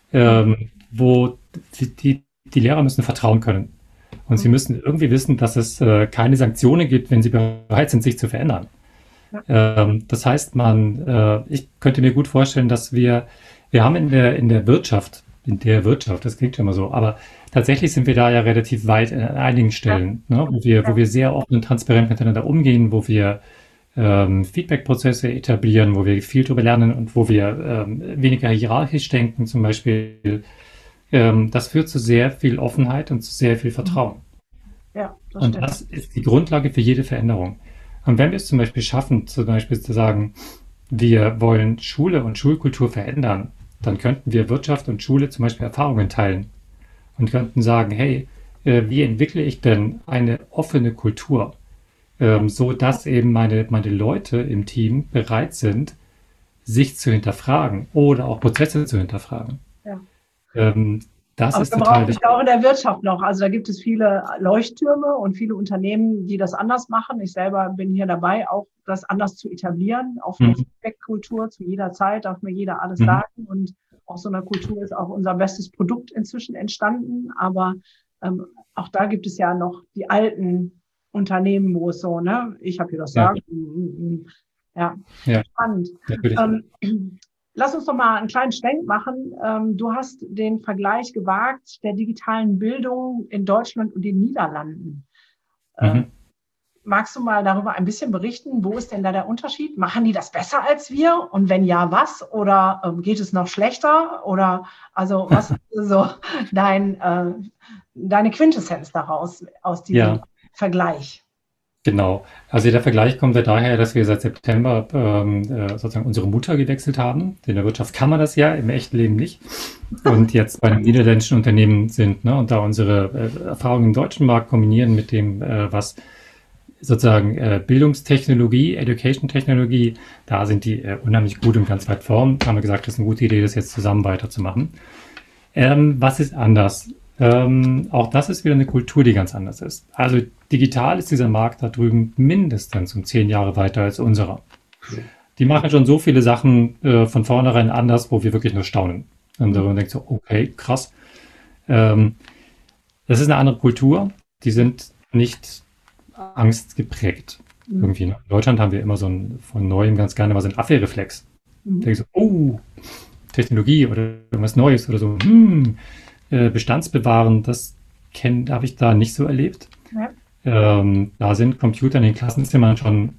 wo die Lehrer müssen vertrauen können. Und sie müssen irgendwie wissen, dass es keine Sanktionen gibt, wenn sie bereit sind, sich zu verändern. Ja. Das heißt, ich könnte mir gut vorstellen, dass wir haben in der Wirtschaft, das klingt immer so, aber tatsächlich sind wir da ja relativ weit an einigen Stellen, ne, wo wir sehr offen und transparent miteinander umgehen, wo wir Feedback-Prozesse etablieren, wo wir viel darüber lernen und wo wir weniger hierarchisch denken zum Beispiel. Das führt zu sehr viel Offenheit und zu sehr viel Vertrauen. Ja, das ist die Grundlage für jede Veränderung. Und wenn wir es zum Beispiel schaffen, zum Beispiel zu sagen, wir wollen Schule und Schulkultur verändern, dann könnten wir Wirtschaft und Schule zum Beispiel Erfahrungen teilen und könnten sagen, hey, wie entwickle ich denn eine offene Kultur, so dass eben meine Leute im Team bereit sind, sich zu hinterfragen oder auch Prozesse zu hinterfragen. Ja. Das aber ist wir brauchen es auch in der Wirtschaft noch. Also da gibt es viele Leuchttürme und viele Unternehmen, die das anders machen. Ich selber bin hier dabei, auch das anders zu etablieren. Auf eine Feedback-Kultur zu jeder Zeit darf mir jeder alles sagen. Und aus so einer Kultur ist auch unser bestes Produkt inzwischen entstanden. Aber auch da gibt es ja noch die alten Unternehmen, wo es so, ne, ich habe hier das Sagen. Ja, spannend. Lass uns doch mal einen kleinen Schwenk machen. Du hast den Vergleich gewagt der digitalen Bildung in Deutschland und den Niederlanden. Magst du mal darüber ein bisschen berichten? Wo ist denn da der Unterschied? Machen die das besser als wir? Und wenn ja, was? Oder geht es noch schlechter? Oder also was ist so deine Quintessenz daraus aus diesem Vergleich? Genau. Also der Vergleich kommt ja daher, dass wir seit September sozusagen unsere Mutter gewechselt haben. In der Wirtschaft kann man das ja, im echten Leben nicht. Und jetzt bei einem niederländischen Unternehmen sind, ne, und da unsere Erfahrungen im deutschen Markt kombinieren mit dem, was sozusagen Bildungstechnologie, Education-Technologie, da sind die unheimlich gut und ganz weit vorn. Da haben wir gesagt, das ist eine gute Idee, das jetzt zusammen weiterzumachen. Was ist anders? Auch das ist wieder eine Kultur, die ganz anders ist. Also digital ist dieser Markt da drüben mindestens um 10 Jahre weiter als unserer. Die machen schon so viele Sachen von vornherein anders, wo wir wirklich nur staunen. Und man denkt so, okay, krass. Das ist eine andere Kultur. Die sind nicht angstgeprägt. Irgendwie, ne? In Deutschland haben wir immer von Neuem ganz gerne mal so einen Abwehrreflex. Denkst so, oh, Technologie oder irgendwas Neues oder so, Bestands bewahren, das habe ich da nicht so erlebt. Ja. Da sind Computer in den Klassenzimmern schon,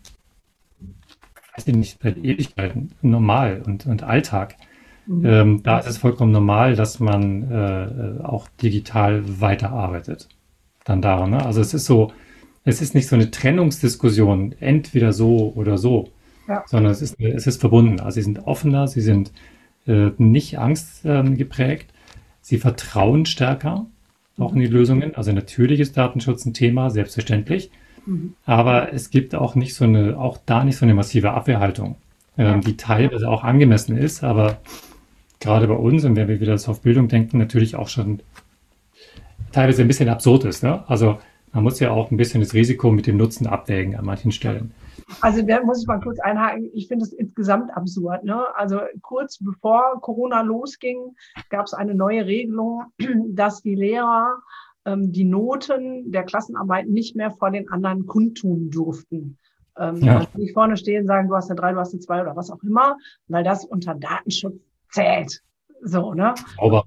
weiß ich nicht, seit Ewigkeiten normal und Alltag. Da ist es vollkommen normal, dass man auch digital weiterarbeitet. Dann daran, ne? Also es ist nicht so eine Trennungsdiskussion, entweder so oder so, sondern es ist verbunden. Also sie sind offener, sie sind nicht angstgeprägt. Sie vertrauen stärker auch in die Lösungen. Also natürlich ist Datenschutz ein Thema, selbstverständlich. Aber es gibt auch nicht da nicht so eine massive Abwehrhaltung, die teilweise auch angemessen ist, aber gerade bei uns, und wenn wir wieder auf Bildung denken, natürlich auch schon teilweise ein bisschen absurd ist. Ne? Also man muss ja auch ein bisschen das Risiko mit dem Nutzen abwägen an manchen Stellen. Also da muss ich mal kurz einhaken. Ich finde es insgesamt absurd. Ne? Also kurz bevor Corona losging, gab es eine neue Regelung, dass die Lehrer die Noten der Klassenarbeit nicht mehr vor den anderen kundtun durften. Also nicht vorne stehen, sagen, du hast eine 3, du hast eine 2 oder was auch immer, weil das unter Datenschutz zählt. So, ne? Sauber.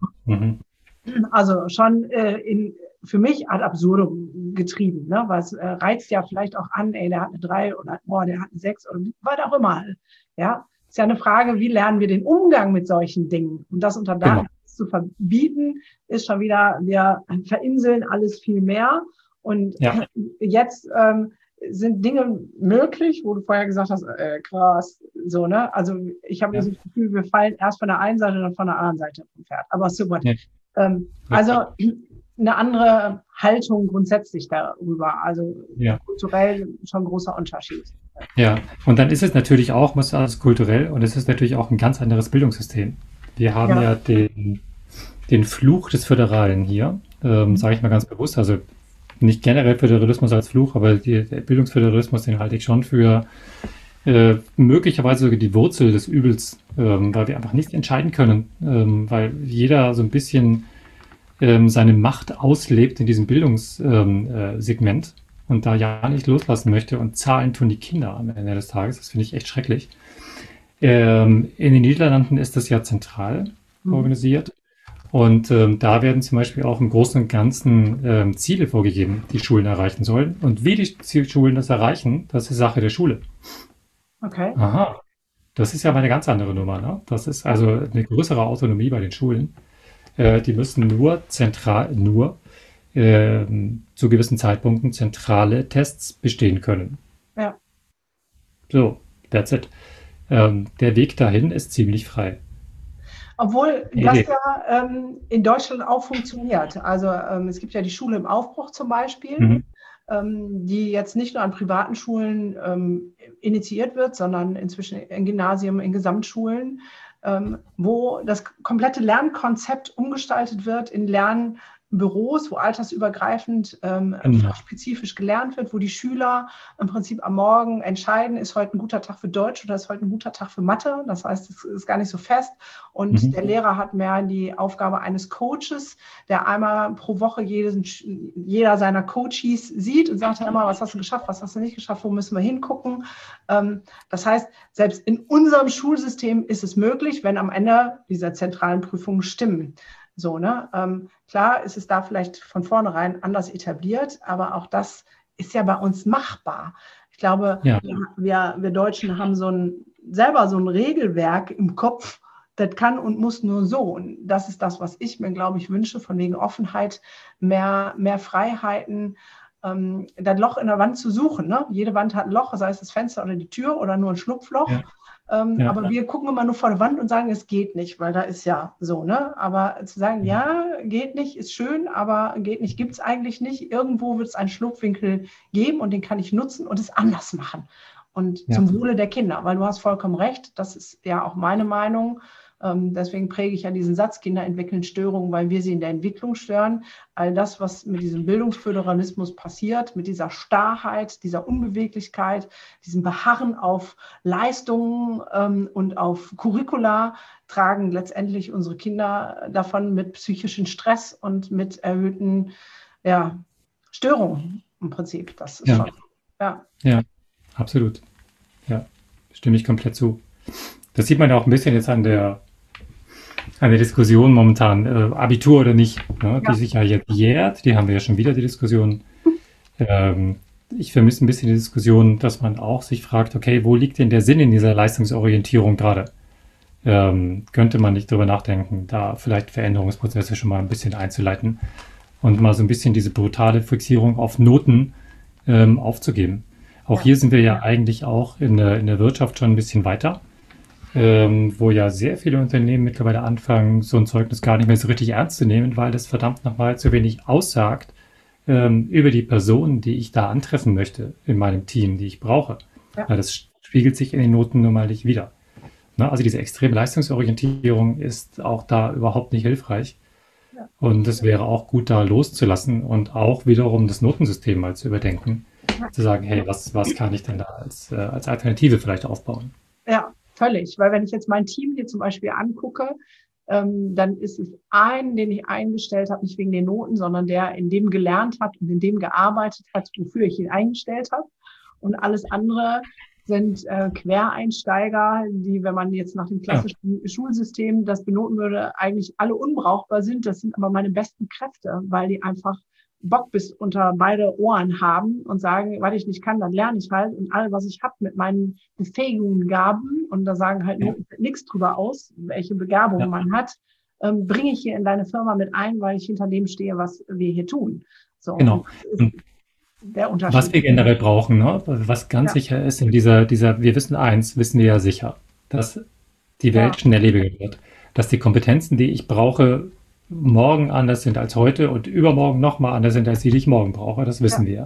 Also schon für mich ad absurdum getrieben, ne? Weil es reizt ja vielleicht auch an, der hat eine 3 oder der hat eine 6 oder was auch immer. Ja, ist ja eine Frage, wie lernen wir den Umgang mit solchen Dingen? Und das unter Daten zu verbieten, ist schon wieder, wir verinseln alles viel mehr. Und jetzt sind Dinge möglich, wo du vorher gesagt hast, krass, so, ne? Also ich habe das Gefühl, wir fallen erst von der einen Seite und dann von der anderen Seite vom Pferd. Aber super. Ja. Also eine andere Haltung grundsätzlich darüber. Also kulturell schon ein großer Unterschied. Ja, und dann ist es natürlich auch, muss alles kulturell, und es ist natürlich auch ein ganz anderes Bildungssystem. Wir haben ja den Fluch des Föderalen hier, sage ich mal ganz bewusst, also nicht generell Föderalismus als Fluch, aber der Bildungsföderalismus, den halte ich schon für möglicherweise sogar die Wurzel des Übels, weil wir einfach nicht entscheiden können, weil jeder so ein bisschen seine Macht auslebt in diesem Bildungssegment und da ja nicht loslassen möchte, und zahlen tun die Kinder am Ende des Tages. Das finde ich echt schrecklich. In den Niederlanden ist das ja zentral organisiert, und da werden zum Beispiel auch im Großen und Ganzen Ziele vorgegeben, die Schulen erreichen sollen. Und wie die Schulen das erreichen, das ist Sache der Schule. Okay. Aha. Das ist ja mal eine ganz andere Nummer, ne? Das ist also eine größere Autonomie bei den Schulen. Die müssen zu gewissen Zeitpunkten zentrale Tests bestehen können. Ja. So, that's it. Der Weg dahin ist ziemlich frei. Obwohl das ja in Deutschland auch funktioniert. Also es gibt ja die Schule im Aufbruch zum Beispiel, die jetzt nicht nur an privaten Schulen initiiert wird, sondern inzwischen in Gymnasien, in Gesamtschulen, wo das komplette Lernkonzept umgestaltet wird in Lernbüros, wo altersübergreifend fachspezifisch gelernt wird, wo die Schüler im Prinzip am Morgen entscheiden, ist heute ein guter Tag für Deutsch oder ist heute ein guter Tag für Mathe. Das heißt, es ist gar nicht so fest. Und der Lehrer hat mehr die Aufgabe eines Coaches, der einmal pro Woche jeder seiner Coaches sieht und sagt ja immer, was hast du geschafft, was hast du nicht geschafft, wo müssen wir hingucken. Das heißt, selbst in unserem Schulsystem ist es möglich, wenn am Ende diese zentralen Prüfungen stimmen. So, ne? Klar ist es da vielleicht von vornherein anders etabliert, aber auch das ist ja bei uns machbar. Ich glaube, wir Deutschen haben selber so ein Regelwerk im Kopf, das kann und muss nur so. Und das ist das, was ich mir, glaube ich, wünsche, von wegen Offenheit, mehr Freiheiten, das Loch in der Wand zu suchen. Ne? Jede Wand hat ein Loch, sei es das Fenster oder die Tür oder nur ein Schlupfloch. Ja. Aber wir gucken immer nur vor der Wand und sagen, es geht nicht, weil da ist ja so. Ne? Aber zu sagen, ja, geht nicht, ist schön, aber geht nicht, gibt es eigentlich nicht. Irgendwo wird es einen Schlupfwinkel geben und den kann ich nutzen und es anders machen. Und zum Wohle der Kinder, weil du hast vollkommen recht, das ist ja auch meine Meinung. Deswegen präge ich ja diesen Satz, Kinder entwickeln Störungen, weil wir sie in der Entwicklung stören. All das, was mit diesem Bildungsföderalismus passiert, mit dieser Starrheit, dieser Unbeweglichkeit, diesem Beharren auf Leistungen und auf Curricula, tragen letztendlich unsere Kinder davon mit psychischen Stress und mit erhöhten Störungen im Prinzip. Das ist schon, ja, absolut. Ja, stimme ich komplett zu. Das sieht man ja auch ein bisschen jetzt an der Diskussion momentan, Abitur oder nicht, ne, die sich ja jetzt jährt, die haben wir ja schon wieder, die Diskussion. Ich vermisse ein bisschen die Diskussion, dass man auch sich fragt, okay, wo liegt denn der Sinn in dieser Leistungsorientierung gerade? Könnte man nicht drüber nachdenken, da vielleicht Veränderungsprozesse schon mal ein bisschen einzuleiten und mal so ein bisschen diese brutale Fixierung auf Noten aufzugeben. Auch hier sind wir ja eigentlich auch in der Wirtschaft schon ein bisschen weiter. Wo ja sehr viele Unternehmen mittlerweile anfangen, so ein Zeugnis gar nicht mehr so richtig ernst zu nehmen, weil das verdammt nochmal zu wenig aussagt über die Person, die ich da antreffen möchte in meinem Team, die ich brauche. Ja. Das spiegelt sich in den Noten nun mal nicht wieder. Ne? Also diese extreme Leistungsorientierung ist auch da überhaupt nicht hilfreich. Ja. Und es wäre auch gut, da loszulassen und auch wiederum das Notensystem mal zu überdenken, zu sagen, hey, was kann ich denn da als Alternative vielleicht aufbauen? Ja. Völlig, weil wenn ich jetzt mein Team hier zum Beispiel angucke, dann ist es den ich eingestellt habe, nicht wegen den Noten, sondern der in dem gelernt hat und in dem gearbeitet hat, wofür ich ihn eingestellt habe. Und alles andere sind Quereinsteiger, die, wenn man jetzt nach dem klassischen Schulsystem das benoten würde, eigentlich alle unbrauchbar sind. Das sind aber meine besten Kräfte, weil die einfach Bock bis unter beide Ohren haben und sagen, was ich nicht kann, dann lerne ich halt. Und all, was ich habe mit meinen Befähigungen, Gaben, und da sagen halt nichts drüber aus, welche Begabung man hat, bringe ich hier in deine Firma mit ein, weil ich hinter dem stehe, was wir hier tun. So, genau. Der Unterschied. Was wir generell brauchen, ne? Was ganz sicher ist, in dieser, wir wissen wir ja sicher, dass die Welt schnelllebiger wird, dass die Kompetenzen, die ich brauche, morgen anders sind als heute und übermorgen nochmal anders sind, als die ich morgen brauche. Das wissen wir.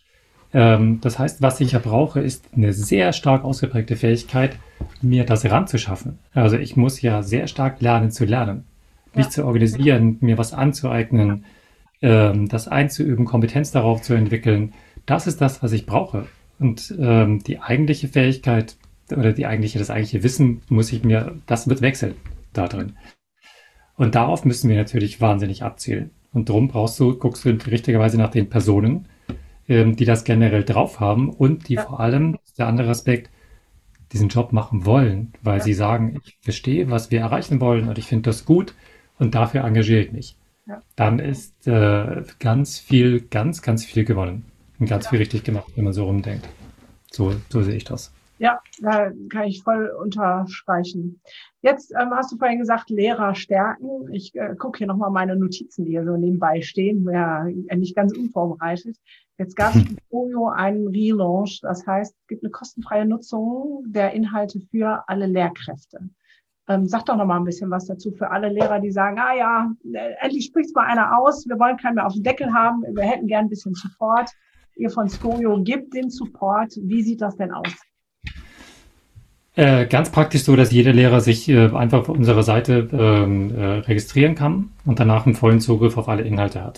Das heißt, was ich ja brauche, ist eine sehr stark ausgeprägte Fähigkeit, mir das ranzuschaffen. Also ich muss ja sehr stark lernen zu lernen, mich zu organisieren, mir was anzueignen, das einzuüben, Kompetenz darauf zu entwickeln. Das ist das, was ich brauche. Und die eigentliche Fähigkeit oder das eigentliche Wissen das wird wechseln da drin. Und darauf müssen wir natürlich wahnsinnig abzielen. Und darum guckst du richtigerweise nach den Personen, die das generell drauf haben und die vor allem, der andere Aspekt, diesen Job machen wollen, weil sie sagen, ich verstehe, was wir erreichen wollen und ich finde das gut und dafür engagiere ich mich. Ja. Dann ist ganz viel gewonnen und ganz viel richtig gemacht, wenn man so rumdenkt. So sehe ich das. Ja, da kann ich voll unterstreichen. Jetzt hast du vorhin gesagt, Lehrer stärken. Ich gucke hier nochmal meine Notizen, die hier so nebenbei stehen, ja nicht ganz unvorbereitet. Jetzt gab es in Skojo einen Relaunch, das heißt, es gibt eine kostenfreie Nutzung der Inhalte für alle Lehrkräfte. Sag doch nochmal ein bisschen was dazu für alle Lehrer, die sagen, endlich spricht's mal einer aus, wir wollen keinen mehr auf den Deckel haben, wir hätten gern ein bisschen Support. Ihr von Skojo gebt den Support. Wie sieht das denn aus? Ganz praktisch so, dass jeder Lehrer sich einfach auf unserer Seite registrieren kann und danach einen vollen Zugriff auf alle Inhalte hat.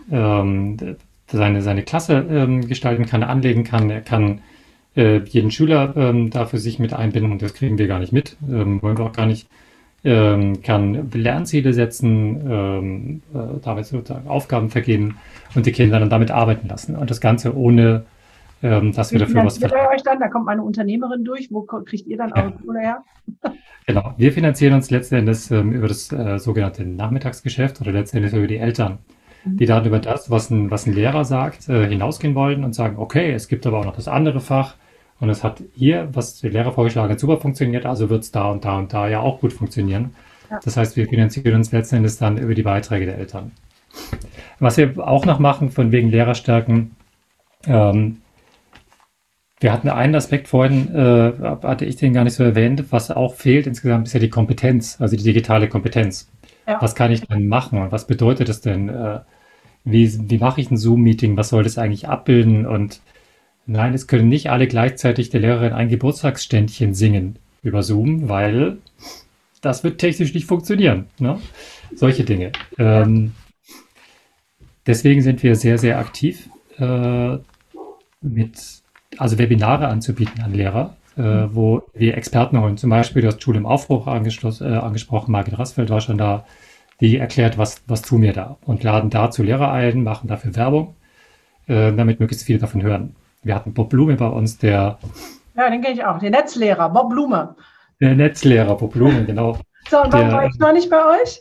Seine Klasse gestalten kann, anlegen kann, er kann jeden Schüler da für sich mit einbinden, das kriegen wir gar nicht mit, wollen wir auch gar nicht, kann Lernziele setzen, damit sozusagen Aufgaben vergeben und die Kinder dann damit arbeiten lassen und das Ganze ohne dass wir dafür was verlangen. Euch dann? Da kommt eine Unternehmerin durch. Wo kriegt ihr dann eure Kohle her? Genau. Wir finanzieren uns letzten Endes über das sogenannte Nachmittagsgeschäft oder letzten Endes über die Eltern, die dann über das, was ein Lehrer sagt, hinausgehen wollen und sagen, okay, es gibt aber auch noch das andere Fach und es hat hier, was der Lehrer vorgeschlagen hat, super funktioniert, also wird es da und da und da ja auch gut funktionieren. Ja. Das heißt, wir finanzieren uns letzten Endes dann über die Beiträge der Eltern. Was wir auch noch machen, von wegen Lehrerstärken, Ähm, Wir hatten einen Aspekt vorhin, hatte ich den gar nicht so erwähnt, was auch fehlt insgesamt, ist ja die Kompetenz, also die digitale Kompetenz. Ja, Was kann ich denn machen und was bedeutet das denn? Wie mache ich ein Zoom-Meeting? Was soll das eigentlich abbilden? Und nein, es können nicht alle gleichzeitig der Lehrerin ein Geburtstagsständchen singen über Zoom, weil das wird technisch nicht funktionieren. Ne? Solche Dinge. ja, Deswegen sind wir sehr, sehr aktiv mit, also Webinare anzubieten an Lehrer, wo wir Experten holen. Zum Beispiel, du hast Schule im Aufbruch angesprochen, Margit Rassfeld war schon da, die erklärt, was tun wir da und laden dazu Lehrer ein, machen dafür Werbung, damit möglichst viele davon hören. Wir hatten Bob Blume bei uns, ja, den kenne ich auch. Den Netzlehrer, Bob Blume. der Netzlehrer, Bob Blume, genau. So, und warum war Der, ich noch nicht bei euch?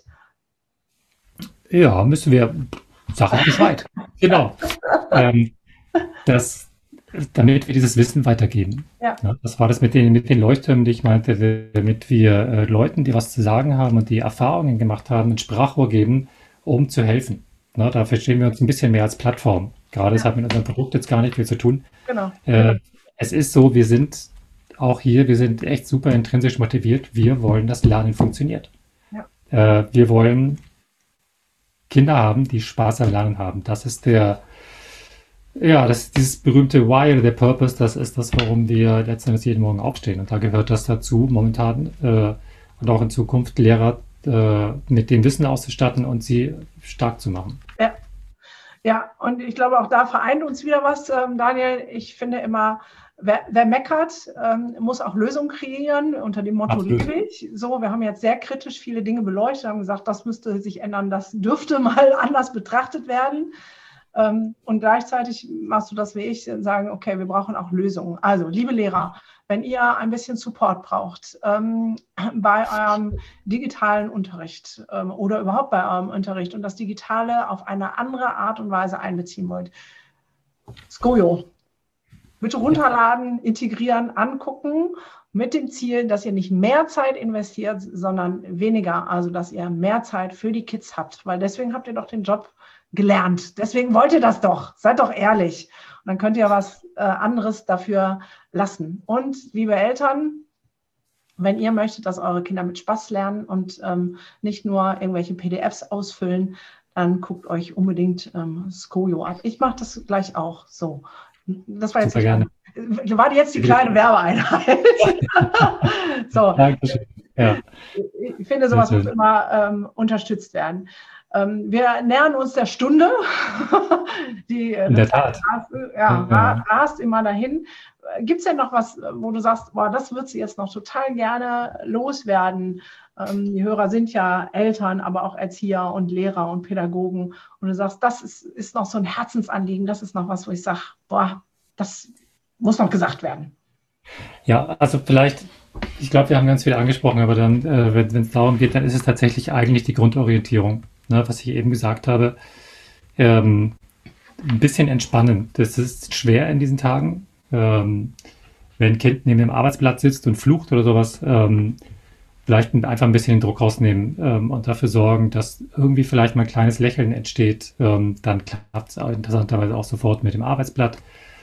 ja, müssen wir, sag ich Bescheid. Genau. Ähm, das, damit wir dieses Wissen weitergeben. Ja, Ne? Das war das mit den Leuchttürmen, die ich meinte, damit wir Leuten, die was zu sagen haben und die Erfahrungen gemacht haben, ein Sprachrohr geben, um zu helfen. Ne? Da verstehen wir uns ein bisschen mehr als Plattform. Gerade das ja, hat mit unserem Produkt jetzt gar nicht viel zu tun. genau. Es ist so, wir sind auch hier, wir sind echt super intrinsisch motiviert. Wir wollen, dass Lernen funktioniert. Ja, Wir wollen Kinder haben, die Spaß am Lernen haben. Das ist dieses berühmte Why oder der Purpose, das ist das, warum wir letztendlich jeden Morgen aufstehen. Und da gehört das dazu, momentan und auch in Zukunft Lehrer mit dem Wissen auszustatten und sie stark zu machen. ja. Ja, und ich glaube, auch da vereint uns wieder was, Daniel. Ich finde immer, wer meckert, muss auch Lösungen kreieren. Unter dem Motto Absolut. lebe ich. So, wir haben jetzt sehr kritisch viele Dinge beleuchtet, haben gesagt, das müsste sich ändern, das dürfte mal anders betrachtet werden. Und gleichzeitig machst du das wie ich, sagen, okay, wir brauchen auch Lösungen. Also, liebe Lehrer, wenn ihr ein bisschen Support braucht bei eurem digitalen Unterricht oder überhaupt bei eurem Unterricht und das Digitale auf eine andere Art und Weise einbeziehen wollt, Skojo, bitte Ja, runterladen, integrieren, angucken, mit dem Ziel, dass ihr nicht mehr Zeit investiert, sondern weniger, also dass ihr mehr Zeit für die Kids habt, weil deswegen habt ihr doch den Job gelernt. Deswegen wollt ihr das doch. Seid doch ehrlich. Und dann könnt ihr was anderes dafür lassen. Und liebe Eltern, wenn ihr möchtet, dass eure Kinder mit Spaß lernen und nicht nur irgendwelche PDFs ausfüllen, dann guckt euch unbedingt Skojo ab. Ich mache das gleich auch so. Das war jetzt super gerne. die kleine Werbeeinheit. So, Dankeschön. Ja, ich finde, sehr sowas muss schön. immer unterstützt werden. Wir nähern uns der Stunde. In der Das Tat. rast immer dahin. Gibt es denn noch was, wo du sagst, boah, das würdest du jetzt noch total gerne loswerden? Die Hörer sind ja Eltern, aber auch Erzieher und Lehrer und Pädagogen. Und du sagst, das ist noch so ein Herzensanliegen. Das ist noch was, wo ich sage, boah, das muss noch gesagt werden. Ja, also vielleicht, ich glaube, wir haben ganz viel angesprochen, aber dann, wenn es darum geht, dann ist es tatsächlich eigentlich die Grundorientierung, ne, was ich eben gesagt habe. Ähm, ein bisschen entspannen. Das ist schwer in diesen Tagen. Wenn ein Kind neben dem Arbeitsblatt sitzt und flucht oder sowas, vielleicht einfach ein bisschen den Druck rausnehmen und dafür sorgen, dass irgendwie vielleicht mal ein kleines Lächeln entsteht. Dann klappt es interessanterweise auch sofort mit dem Arbeitsblatt.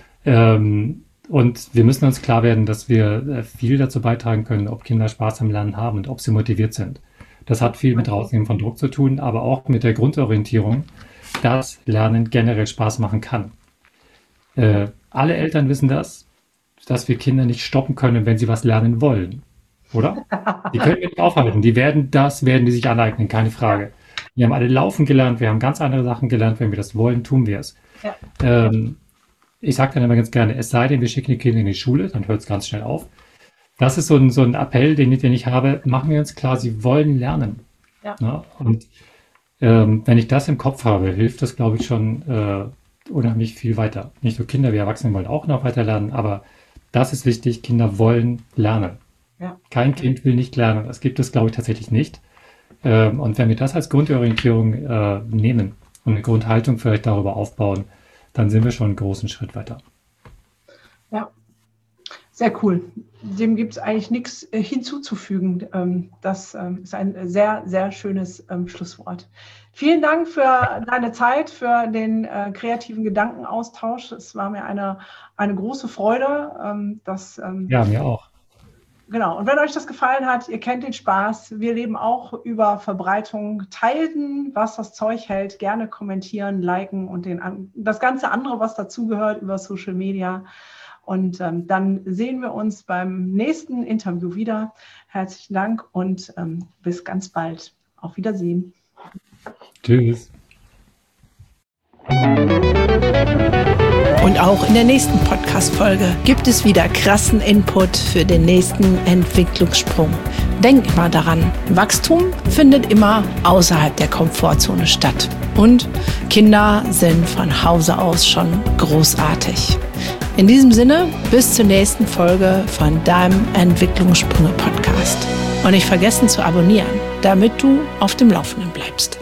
Und wir müssen uns klar werden, dass wir viel dazu beitragen können, ob Kinder Spaß am Lernen haben und ob sie motiviert sind. Das hat viel mit Rausnehmen von Druck zu tun, aber auch mit der Grundorientierung, dass Lernen generell Spaß machen kann. Alle Eltern wissen das, dass wir Kinder nicht stoppen können, wenn sie was lernen wollen, oder? Die können wir nicht aufhalten. Werden die sich aneignen, keine Frage. Wir haben alle laufen gelernt, wir haben ganz andere Sachen gelernt. Wenn wir das wollen, tun wir es. Ja. Ich sage dann immer ganz gerne, es sei denn, wir schicken die Kinder in die Schule, dann hört es ganz schnell auf. Das ist so ein Appell, den ich habe. Machen wir uns klar, sie wollen lernen. Ja. Ne? Und wenn ich das im Kopf habe, hilft das, glaube ich, schon unheimlich viel weiter. Nicht nur Kinder, wir Erwachsene wollen auch noch weiter lernen, aber das ist wichtig, Kinder wollen lernen. Ja. Kein Kind will nicht lernen. Das gibt es, glaube ich, tatsächlich nicht. Und wenn wir das als Grundorientierung nehmen und eine Grundhaltung vielleicht darüber aufbauen, dann sind wir schon einen großen Schritt weiter. Ja. Sehr cool. Dem gibt es eigentlich nichts hinzuzufügen. Das ist ein sehr, sehr schönes Schlusswort. Vielen Dank für deine Zeit, für den kreativen Gedankenaustausch. Es war mir eine große Freude. Ja, mir auch. Genau. Und wenn euch das gefallen hat, ihr kennt den Spaß. Wir leben auch über Verbreitung. Teilen, was das Zeug hält. Gerne kommentieren, liken und das ganze andere, was dazugehört über Social Media. Und dann sehen wir uns beim nächsten Interview wieder. Herzlichen Dank und bis ganz bald. Auf Wiedersehen. Tschüss. Und auch in der nächsten Podcast-Folge gibt es wieder krassen Input für den nächsten Entwicklungssprung. Denk immer daran, Wachstum findet immer außerhalb der Komfortzone statt. Und Kinder sind von Hause aus schon großartig. In diesem Sinne, bis zur nächsten Folge von deinem Entwicklungssprünge-Podcast. Und nicht vergessen zu abonnieren, damit du auf dem Laufenden bleibst.